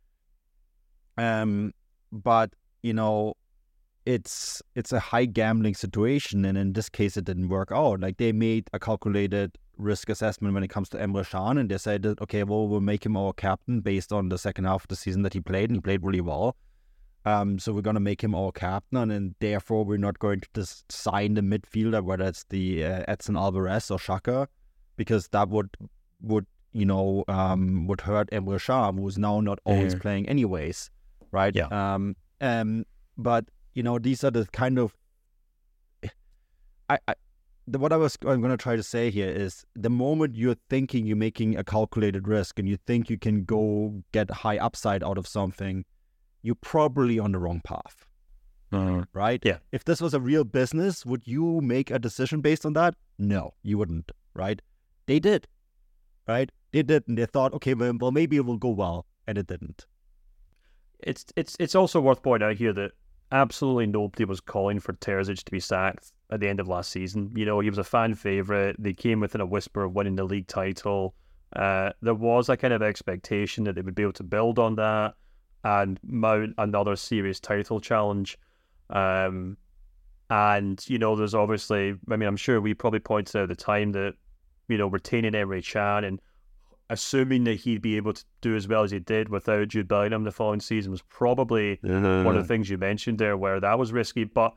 um, but, you know, it's, it's a high gambling situation. And in this case, it didn't work out. Like, they made a calculated risk assessment when it comes to Emre Can, and they said that, okay, well, we'll make him our captain based on the second half of the season that he played, and he played really well. Um, so we're going to make him our captain, and therefore we're not going to just sign the midfielder, whether it's the uh, Edson Alvarez or Xhaka, because that would, would you know, um, would hurt Emre Can, who's now not always Yeah. playing anyways, right? Yeah. Um, um, but, you know, these are the kind of... I, I The, what I was I'm going to try to say here is, the moment you're thinking you're making a calculated risk and you think you can go get high upside out of something, you're probably on the wrong path, Uh, right? Yeah. If this was a real business, would you make a decision based on that? No, you wouldn't, right? They did, right? they didn't. They thought, okay, well, well, maybe it will go well, and it didn't. It's it's it's also worth pointing out here that absolutely nobody was calling for Terzic to be sacked at the end of last season. You know, he was a fan favourite. They came within a whisper of winning the league title. Uh, there was a kind of expectation that they would be able to build on that and mount another serious title challenge. Um, and, you know, there's obviously, I mean, I'm sure we probably pointed out at the time that, you know, retaining Emre Can and assuming that he'd be able to do as well as he did without Jude Bellingham the following season was probably mm-hmm. one of the things you mentioned there where that was risky. But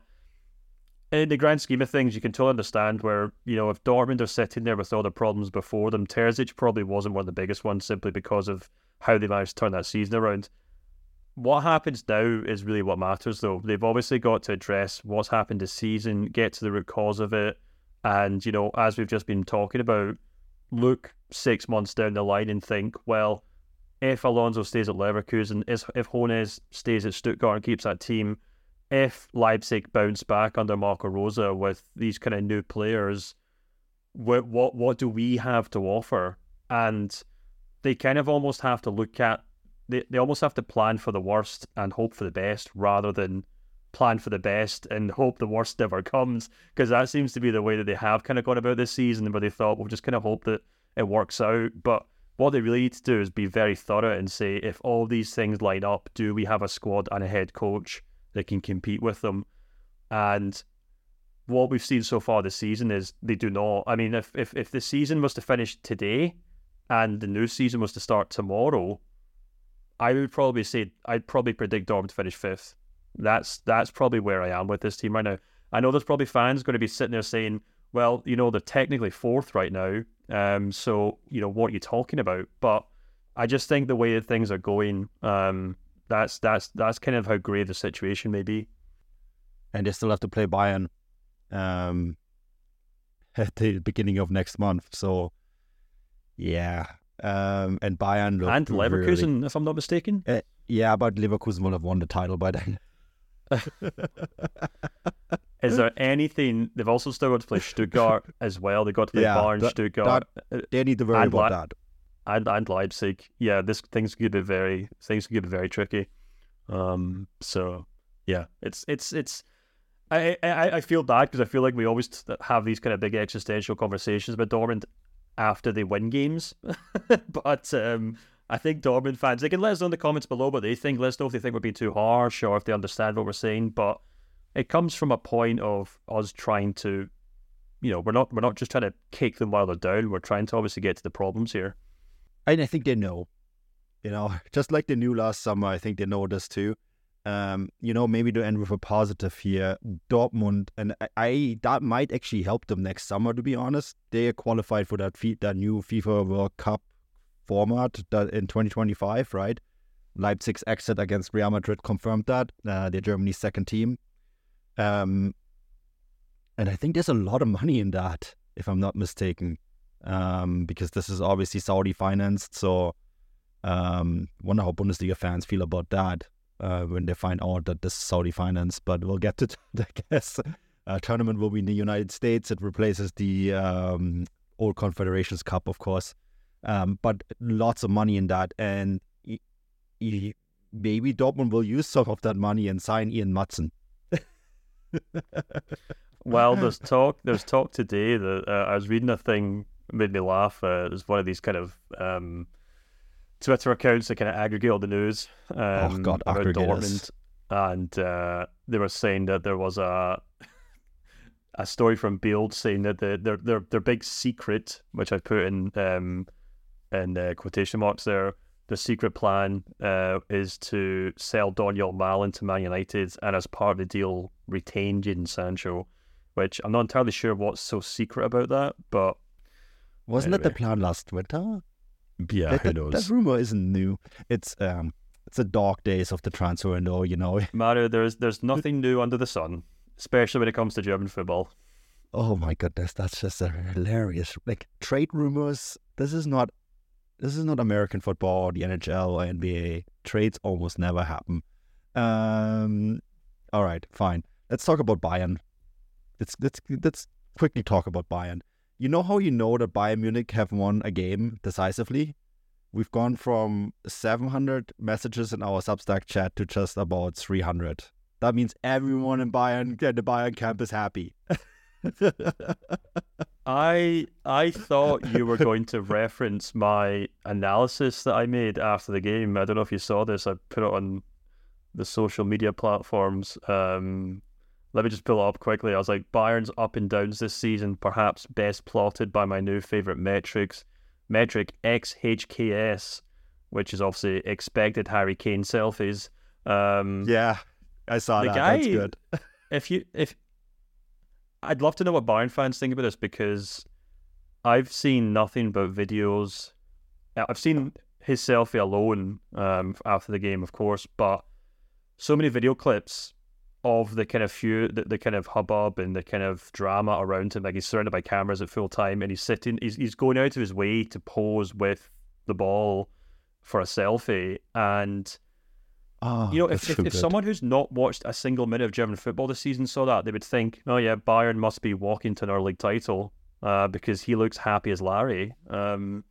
in the grand scheme of things, you can totally understand where, you know, if Dortmund are sitting there with all the problems before them, Terzic probably wasn't one of the biggest ones simply because of how they managed to turn that season around. What happens now is really what matters, though. They've obviously got to address what's happened this season, get to the root cause of it, and, you know, as we've just been talking about, look six months down the line and think, well, if Alonso stays at Leverkusen, if Hoeneß stays at Stuttgart and keeps that team, if Leipzig bounce back under Marco Rose with these kind of new players, what what what do we have to offer? And they kind of almost have to look at, they, they almost have to plan for the worst and hope for the best rather than plan for the best and hope the worst never comes, because that seems to be the way that they have kind of gone about this season, where they thought, we'll just kind of hope that it works out. But what they really need to do is be very thorough and say, if all these things line up, do we have a squad and a head coach that can compete with them? And what we've seen so far this season is they do not. I mean, if, if, if the season was to finish today and the new season was to start tomorrow, I would probably say, I'd probably predict Dortmund to finish fifth. That's that's probably where I am with this team right now. I know there's probably fans going to be sitting there saying, well, you know, they're technically fourth right now, um, so, you know, what are you talking about? But I just think the way that things are going, um, that's that's that's kind of how grave the situation may be. And they still have to play Bayern um, at the beginning of next month. So, yeah. Um, and Bayern... And Leverkusen, really, if I'm not mistaken. Uh, yeah, but Leverkusen will have won the title by then. Is there anything... They've also still got to play Stuttgart as well. They've got to play yeah, Bayern, that, Stuttgart. That, they need to worry about Le- that. And, and Leipzig. Yeah, this things could be very... Things could be very tricky. Um, so, yeah, it's... it's it's. I, I, I feel bad because I feel like we always have these kind of big existential conversations about Dortmund after they win games. But um, I think Dortmund fans, they can let us know in the comments below what they think. Let us know if they think we're being too harsh or if they understand what we're saying. But it comes from a point of us trying to, you know, we're not we're not just trying to kick them while they're down. We're trying to obviously get to the problems here. And I think they know, you know, just like they knew last summer, I think they know this too. Um, you know, maybe to end with a positive here, Dortmund, and I, I that might actually help them next summer, to be honest. They are qualified for that f- that new FIFA World Cup format that in twenty twenty-five, right? Leipzig's exit against Real Madrid confirmed that. Uh, they're Germany's second team. Um, and I think there's a lot of money in that, if I'm not mistaken, um, because this is obviously Saudi financed. So, um, wonder how Bundesliga fans feel about that. Uh, when they find out that this is Saudi finance, but we'll get to that, I guess. Uh, tournament will be in the United States. It replaces the um, old Confederations Cup, of course. Um, but lots of money in that, and e- e- maybe Dortmund will use some of that money and sign Ian Maatsen. Well, there's talk. There's talk today that uh, I was reading a thing made me laugh. Uh, it was one of these kind of um, Twitter accounts that kind of aggregate all the news um, oh God, about aggregators. Dortmund, and uh, they were saying that there was a a story from Bild saying that the, their their their big secret, which I put in um, in uh, quotation marks there, the secret plan uh, is to sell Donyell Malen to Man United, and as part of the deal, retain Jadon Sancho, which I'm not entirely sure what's so secret about that, but wasn't anyway. that the plan last winter? Yeah, that, who that, knows? that rumor isn't new. It's um, it's the dark days of the transfer window, you know. Mario, there's there's nothing new under the sun, especially when it comes to German football. Oh my goodness, that's just a hilarious. Like trade rumors. This is not. This is not American football, or the N H L, or N B A. Trades almost never happen. Um. All right, fine. Let's talk about Bayern. Let's let's let's quickly talk about Bayern. you know how you know that Bayern Munich have won a game decisively? We've gone from seven hundred messages in our Substack chat to just about three hundred. That means everyone in Bayern, yeah, the Bayern camp is happy. I I thought you were going to reference my analysis that I made after the game. I don't know if you saw this. I put it on the social media platforms. Um, let me just pull it up quickly. I was like, Bayern's up and downs this season, perhaps best plotted by my new favourite metrics, metric X H K S, which is obviously expected Harry Kane selfies. Um, yeah, I saw the that. Guy, That's good. if you if I'd love to know what Bayern fans think about this, because I've seen nothing but videos. I've seen his selfie alone um, after the game, of course, but so many video clips of the kind of few, the, the kind of hubbub and the kind of drama around him. Like, he's surrounded by cameras at full time, and he's sitting, he's he's going out of his way to pose with the ball for a selfie. And Oh, you know, if, if, so if someone who's not watched a single minute of German football this season saw that, they would think, oh yeah, Bayern must be walking to another league title uh, because he looks happy as Larry. Um,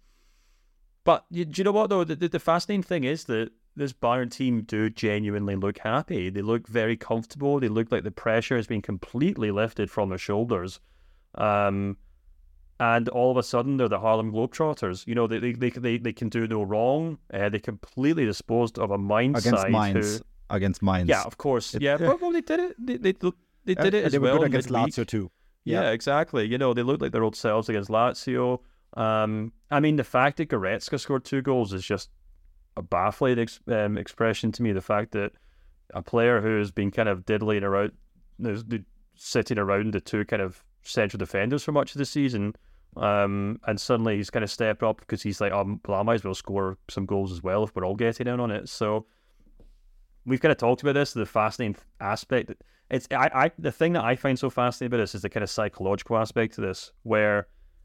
but you, do you know what, though? The, the, the fascinating thing is that this Bayern team do genuinely look happy. They look very comfortable. They look like the pressure has been completely lifted from their shoulders. Um, and all of a sudden, they're the Harlem Globetrotters. You know, they they they, they, they can do no wrong. Uh, they completely disposed of a Mainz against side Mainz. who, Against Mainz. yeah, of course. It- yeah, yeah. but well, they did it. They they, they did it Uh, as they were well good against midweek. Lazio too. Yeah. Yeah. exactly. You know, they looked like their old selves against Lazio. Um, I mean, the fact that Goretzka scored two goals is just a baffling ex- um, expression to me. The fact that a player who's been kind of diddling around, who's been sitting around the two kind of central defenders for much of the season, um, and suddenly he's kind of stepped up because he's like, oh, well, I might as well score some goals as well if we're all getting in on it. So we've kind of talked about this, the fascinating aspect. It's I, I the thing that I find so fascinating about this is the kind of psychological aspect to this, where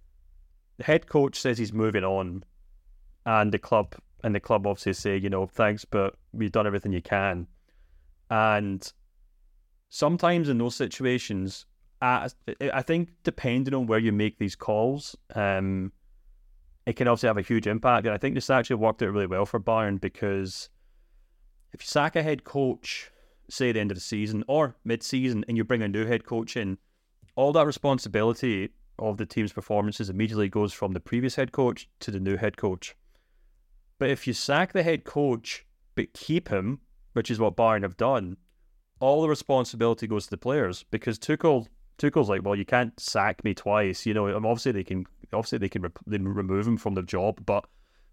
the head coach says he's moving on, and the club and the club obviously say, you know, thanks, but we've done everything you can. And sometimes in those situations, I, I think depending on where you make these calls, um, it can obviously have a huge impact. And I think this actually worked out really well for Bayern, because if you sack a head coach, say at the end of the season or mid-season, and you bring a new head coach in, all that responsibility of the team's performances immediately goes from the previous head coach to the new head coach. But if you sack the head coach but keep him, which is what Bayern have done, all the responsibility goes to the players, because Tuchel Tuchel's like, well, you can't sack me twice. You know, obviously they can obviously they can re- they can remove him from the job, but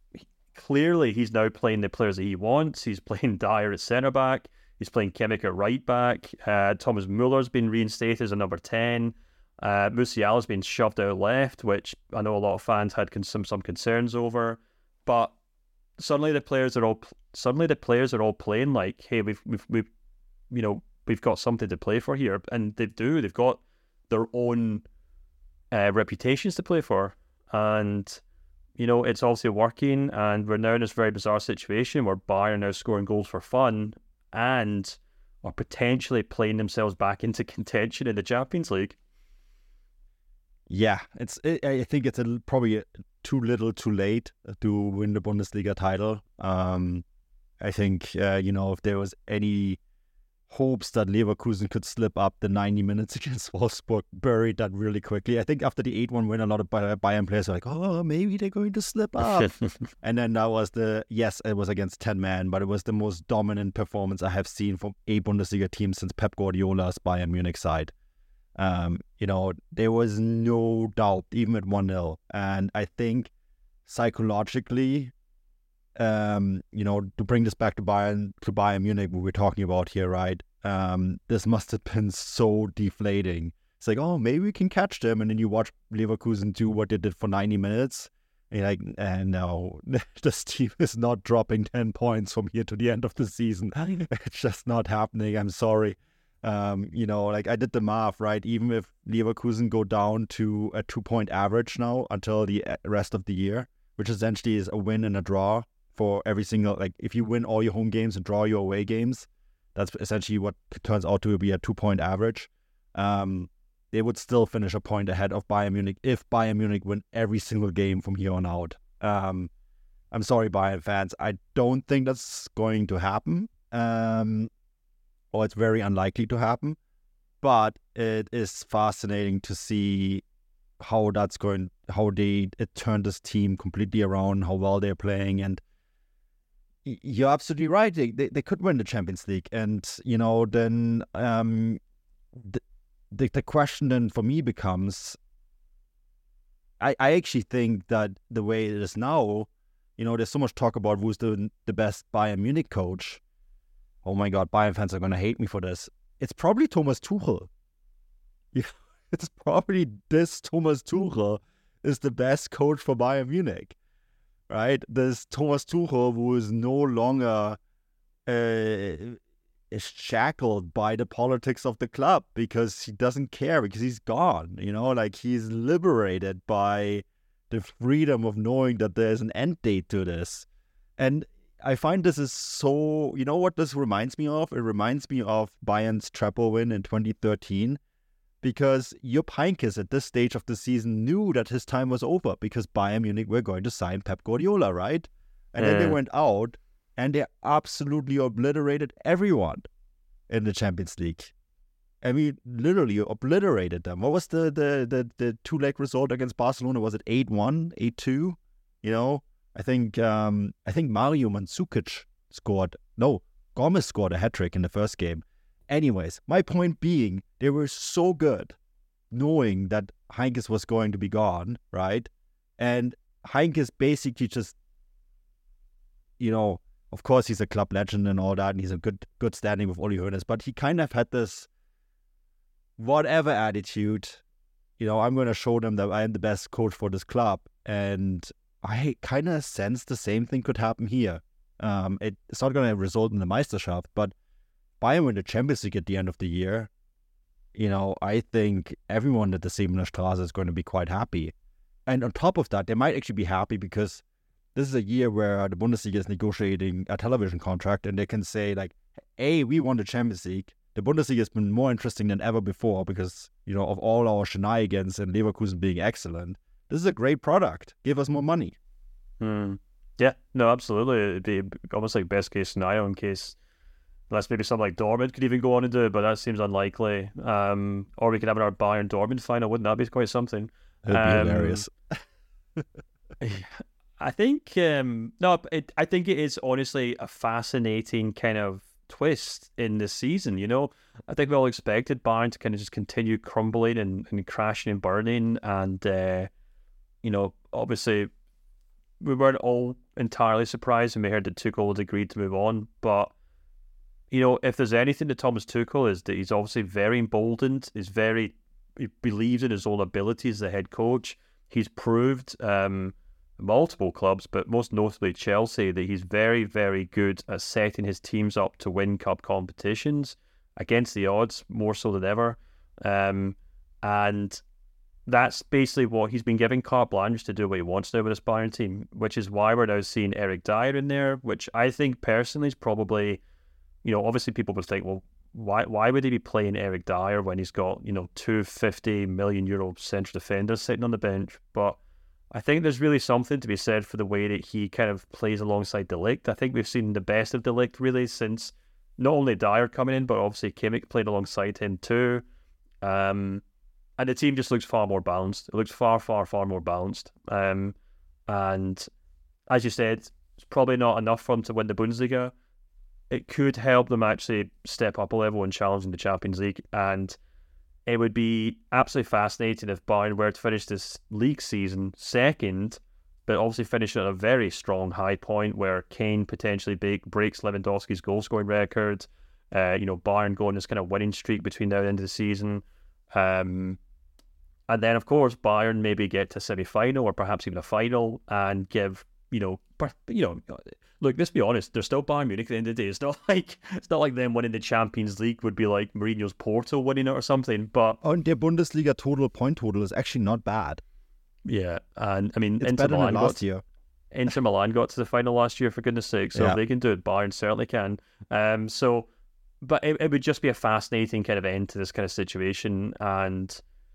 clearly he's now playing the players that he wants. He's playing Dyer at centre back. He's playing Kimmich at right back. Uh, Thomas Muller's been reinstated as a number ten. Uh, Musiala's been shoved out left, which I know a lot of fans had con- some some concerns over. But suddenly the players are all suddenly the players are all playing like, hey, we've we've we've you know we've got something to play for here, and they do. They've got their own uh, reputations to play for, and you know it's obviously working. And we're now in this very bizarre situation where Bayern are now scoring goals for fun and are potentially playing themselves back into contention in the Champions League. Yeah, it's. It, I think it's a, probably too little, too late to win the Bundesliga title. Um, I think uh, you know if there was any hopes that Leverkusen could slip up the ninety minutes against Wolfsburg, buried that really quickly. I think after the eight one win, a lot of Bayern players were like, oh, maybe they're going to slip up. And then that was the, yes, it was against ten men, but it was the most dominant performance I have seen from a Bundesliga team since Pep Guardiola's Bayern Munich side. Um, you know, there was no doubt, even at one nil. And I think psychologically, um, you know, to bring this back to Bayern, to Bayern Munich, what we're talking about here, right? Um, this must have been so deflating. It's like, oh, maybe we can catch them. And then you watch Leverkusen do what they did for ninety minutes. And you're like, eh, no, this team is not dropping ten points from here to the end of the season. It's just not happening. I'm sorry. Um, you know, like I did the math, right? Even if Leverkusen go down to a two-point average now until the rest of the year, which essentially is a win and a draw for every single, like if you win all your home games and draw your away games, that's essentially what turns out to be a two-point average. Um, they would still finish a point ahead of Bayern Munich if Bayern Munich win every single game from here on out. Um, I'm sorry, Bayern fans. I don't think that's going to happen, um, or it's very unlikely to happen. But it is fascinating to see how that's going, how they it turned this team completely around, how well they're playing, and you're absolutely right. They, they they could win the Champions League, and you know then um, the, the the question then for me becomes, I I actually think that the way it is now, you know, there's so much talk about who's the the best Bayern Munich coach. Oh my God, Bayern fans are gonna hate me for this. It's probably Thomas Tuchel. Yeah, it's probably this Thomas Tuchel is the best coach for Bayern Munich. Right, this Thomas Tuchel, who is no longer uh, is shackled by the politics of the club because he doesn't care, because he's gone. You know, like he's liberated by the freedom of knowing that there's an end date to this. And I find this is so. You know what this reminds me of? It reminds me of Bayern's treble win in twenty thirteen. Because Jupp Heynckes at this stage of the season knew that his time was over because Bayern Munich were going to sign Pep Guardiola, right? And yeah. Then they went out and they absolutely obliterated everyone in the Champions League. I mean, literally obliterated them. What was the the the, the two-leg result against Barcelona? Was it eight one, eight two? You know, I think um, I think Mario Mandzukic scored. No, Gomez scored a hat-trick in the first game. Anyways, my point being, they were so good knowing that Heynckes was going to be gone, right? And Heynckes basically just, you know, of course he's a club legend and all that, and he's a good good standing with Uli Hoeneß, but he kind of had this whatever attitude, you know, I'm going to show them that I am the best coach for this club. And I kind of sense the same thing could happen here. Um, it, it's not going to result in the Meisterschaft, but Bayern win the Champions League at the end of the year, you know, I think everyone at the Siebener Straße is going to be quite happy. And on top of that, they might actually be happy because this is a year where the Bundesliga is negotiating a television contract and they can say like, hey, we won the Champions League. The Bundesliga has been more interesting than ever before because, you know, of all our shenanigans and Leverkusen being excellent. This is a great product. Give us more money. Hmm. Yeah, no, absolutely. It'd be almost like best case scenario in case, unless maybe something like Dortmund could even go on and do it, but that seems unlikely. Um, or we could have our Bayern Dortmund final. Wouldn't that be quite something? It'd be um, hilarious. I think um, no, it, I think it is honestly a fascinating kind of twist in this season. You know, I think we all expected Bayern to kind of just continue crumbling and, and crashing and burning, and uh, you know, obviously we weren't all entirely surprised when we heard that Tuchel had agreed to move on. But you know, if there's anything that Thomas Tuchel is, that he's obviously very emboldened. He's very he believes in his own abilities as a head coach. He's proved. Um, multiple clubs, but most notably Chelsea, that he's very, very good at setting his teams up to win cup competitions against the odds, more so than ever. Um, and that's basically what he's been giving carte blanche to do what he wants now with this Bayern team, which is why we're now seeing Eric Dyer in there, which I think personally is probably, you know, obviously people would think, well, why why would he be playing Eric Dyer when he's got, you know, two fifty million euro central defenders sitting on the bench? But I think there's really something to be said for the way that he kind of plays alongside De Ligt. I think we've seen the best of De Ligt really since not only Dyer coming in, but obviously Kimmich played alongside him too. Um, and the team just looks far more balanced. It looks far, far, far more balanced. Um, and as you said, it's probably not enough for them to win the Bundesliga. It could help them actually step up a level and challenge in the Champions League. And it would be absolutely fascinating if Bayern were to finish this league season second, but obviously finish at a very strong high point where Kane potentially break, breaks Lewandowski's goal-scoring record. Uh, you know, Bayern going this kind of winning streak between now and the end of the season. Um, and then, of course, Bayern maybe get to semi-final or perhaps even a final and give, you know, you know, look, let's be honest, they're still Bayern Munich at the end of the day. It's not like it's not like them winning the Champions League would be like Mourinho's Porto winning it or something. But on their Bundesliga total point total is actually not bad. Yeah, and I mean, it's Inter better Milan than last got, year. Inter Milan got to the final last year, for goodness sake. So yeah. if they can do it, Bayern certainly can. Um, so, but it, it would just be a fascinating kind of end to this kind of situation, and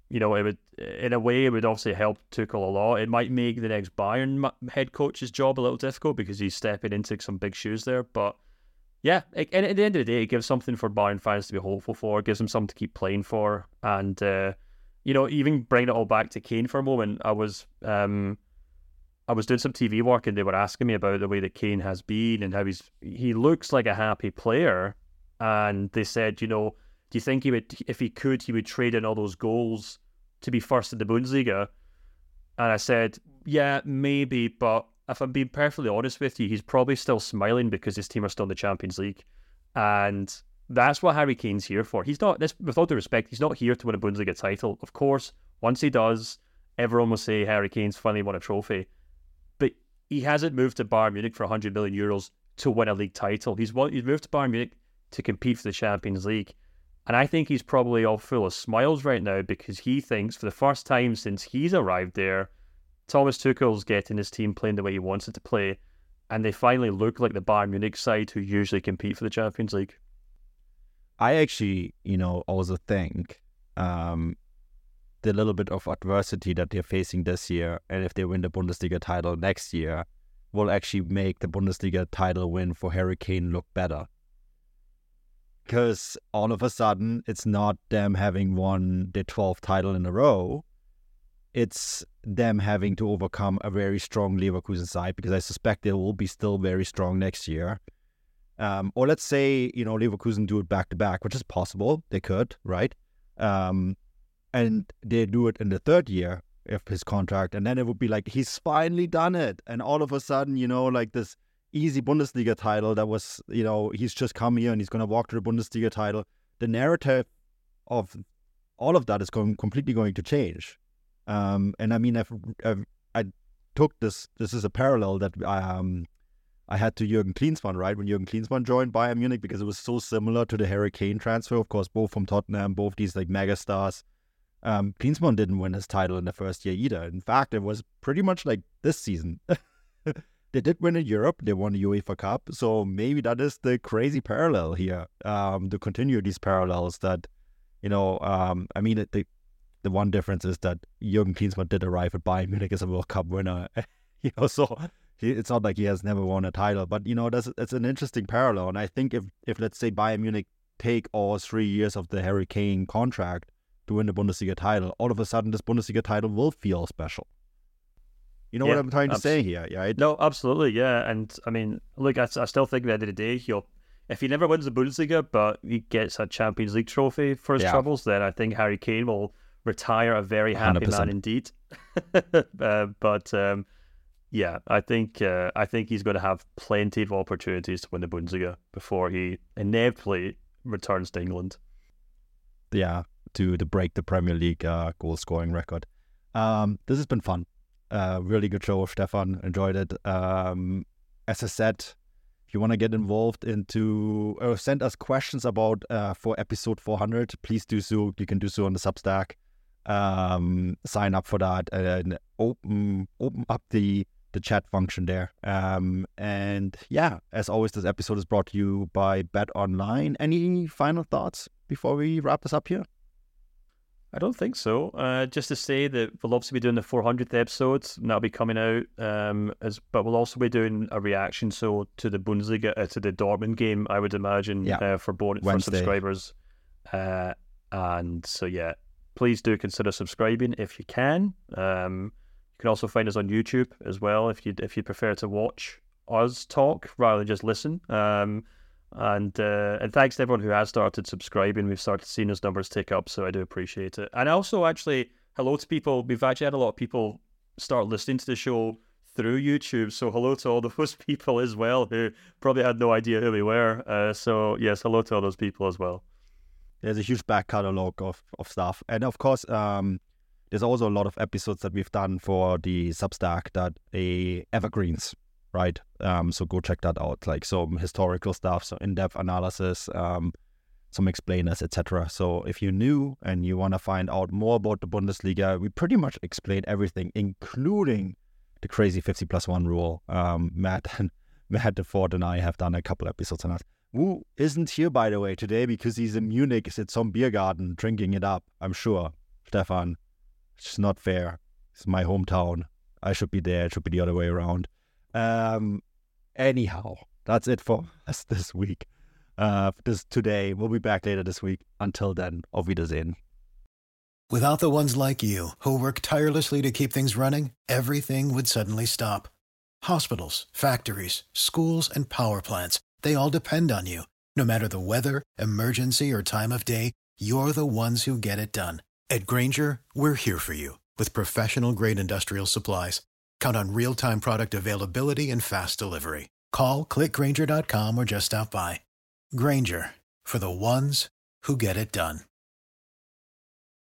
you know, it would, in a way, it would obviously help Tuchel a lot. It might make the next Bayern head coach's job a little difficult because he's stepping into some big shoes there. But yeah, it, and at the end of the day, it gives something for Bayern fans to be hopeful for. It gives them something to keep playing for. And, uh, you know, even bringing it all back to Kane for a moment, I was um, I was doing some T V work and they were asking me about the way that Kane has been and how he's he looks like a happy player. And they said, you know, do you think he would, if he could, he would trade in all those goals to be first in the Bundesliga? And I said, yeah, maybe, but if I'm being perfectly honest with you, he's probably still smiling because his team are still in the Champions League. And that's what Harry Kane's here for. He's not, this, with all due respect, he's not here to win a Bundesliga title. Of course, once he does, everyone will say Harry Kane's finally won a trophy. But he hasn't moved to Bayern Munich for one hundred million euros to win a league title. He's, he's moved to Bayern Munich to compete for the Champions League. And I think he's probably all full of smiles right now because he thinks for the first time since he's arrived there, Thomas Tuchel's getting his team playing the way he wants it to play. And they finally look like the Bayern Munich side who usually compete for the Champions League. I actually, you know, also think um, the little bit of adversity that they're facing this year, and if they win the Bundesliga title next year, will actually make the Bundesliga title win for Harry Kane look better. Because all of a sudden, it's not them having won the twelfth title in a row. It's them having to overcome a very strong Leverkusen side, because I suspect they will be still very strong next year. Um, or let's say, you know, Leverkusen do it back-to-back, which is possible. They could, right? Um, and they do it in the third year of his contract. And then it would be like, he's finally done it. And all of a sudden, you know, like this easy Bundesliga title that was, you know, he's just come here and he's going to walk to the Bundesliga title. The narrative of all of that is going completely going to change. Um, and I mean, I've, I've, I took this, this is a parallel that um, I had to Jürgen Klinsmann, right? When Jürgen Klinsmann joined Bayern Munich, because it was so similar to the Harry Kane transfer, of course, both from Tottenham, both these like mega stars. Um, Klinsmann didn't win his title in the first year either. In fact, it was pretty much like this season. They did win in Europe. They won the UEFA Cup. So maybe that is the crazy parallel here, um, to continue these parallels that, you know, um, I mean, the the one difference is that Jürgen Klinsmann did arrive at Bayern Munich as a World Cup winner. you know, so he, it's not like he has never won a title. But, you know, that's, that's an interesting parallel. And I think if, if, let's say, Bayern Munich take all three years of the Harry Kane contract to win the Bundesliga title, all of a sudden this Bundesliga title will feel special. You know yeah, what I'm trying to abs- say here, right? No, absolutely, yeah. And I mean, look, I, I still think at the end of the day, he'll, if he never wins the Bundesliga, but he gets a Champions League trophy for his yeah. troubles, then I think Harry Kane will retire a very happy one hundred percent man indeed. uh, but um, yeah, I think uh, I think he's going to have plenty of opportunities to win the Bundesliga before he inevitably returns to England. Yeah, to, to break the Premier League uh, goal scoring record. Um, this has been fun. Uh, really good show with Stefan. Enjoyed it. Um, as I said, if you want to get involved into or send us questions about uh, for episode four hundred, please do so. You can do so on the Substack. Um, sign up for that and open open up the the chat function there. Um, and yeah, as always, this episode is brought to you by Bet Online. Any final thoughts before we wrap this up here? I don't think so. Uh, just to say that we'll obviously be doing the four hundredth episode, and that'll be coming out. Um, as but we'll also be doing a reaction show to the Bundesliga, uh, to the Dortmund game, I would imagine, yeah. uh, for bon- for subscribers. Uh, and so yeah, please do consider subscribing if you can. Um, you can also find us on YouTube as well if you if you prefer to watch us talk rather than just listen. Um, And uh, and thanks to everyone who has started subscribing. We've started seeing those numbers tick up, so I do appreciate it. And also, actually, hello to people. We've actually had a lot of people start listening to the show through YouTube, so hello to all those people as well who probably had no idea who we were. Uh, so yes, hello to all those people as well. There's a huge back catalog of, of stuff. And of course, um, there's also a lot of episodes that we've done for the Substack that a evergreens. Right, um, so go check that out. Like some historical stuff, so in-depth analysis, um, some explainers, et cetera. So if you're new and you want to find out more about the Bundesliga, we pretty much explain everything, including the crazy fifty plus one rule. Um, Matt and Matt DeFord and I have done a couple episodes on that. Who isn't here, by the way, today because he's in Munich, is at some beer garden drinking it up. I'm sure. Stefan, it's not fair. It's my hometown. I should be there. It should be the other way around. Um, anyhow, that's it for us this week. Uh, this today. We'll be back later this week. Until then, auf Wiedersehen. Without the ones like you, who work tirelessly to keep things running, everything would suddenly stop. Hospitals, factories, schools, and power plants, they all depend on you. No matter the weather, emergency, or time of day, you're the ones who get it done. At Grainger, we're here for you with professional-grade industrial supplies. Count on real-time product availability and fast delivery. Call, click Grainger dot com, or just stop by. Grainger, for the ones who get it done.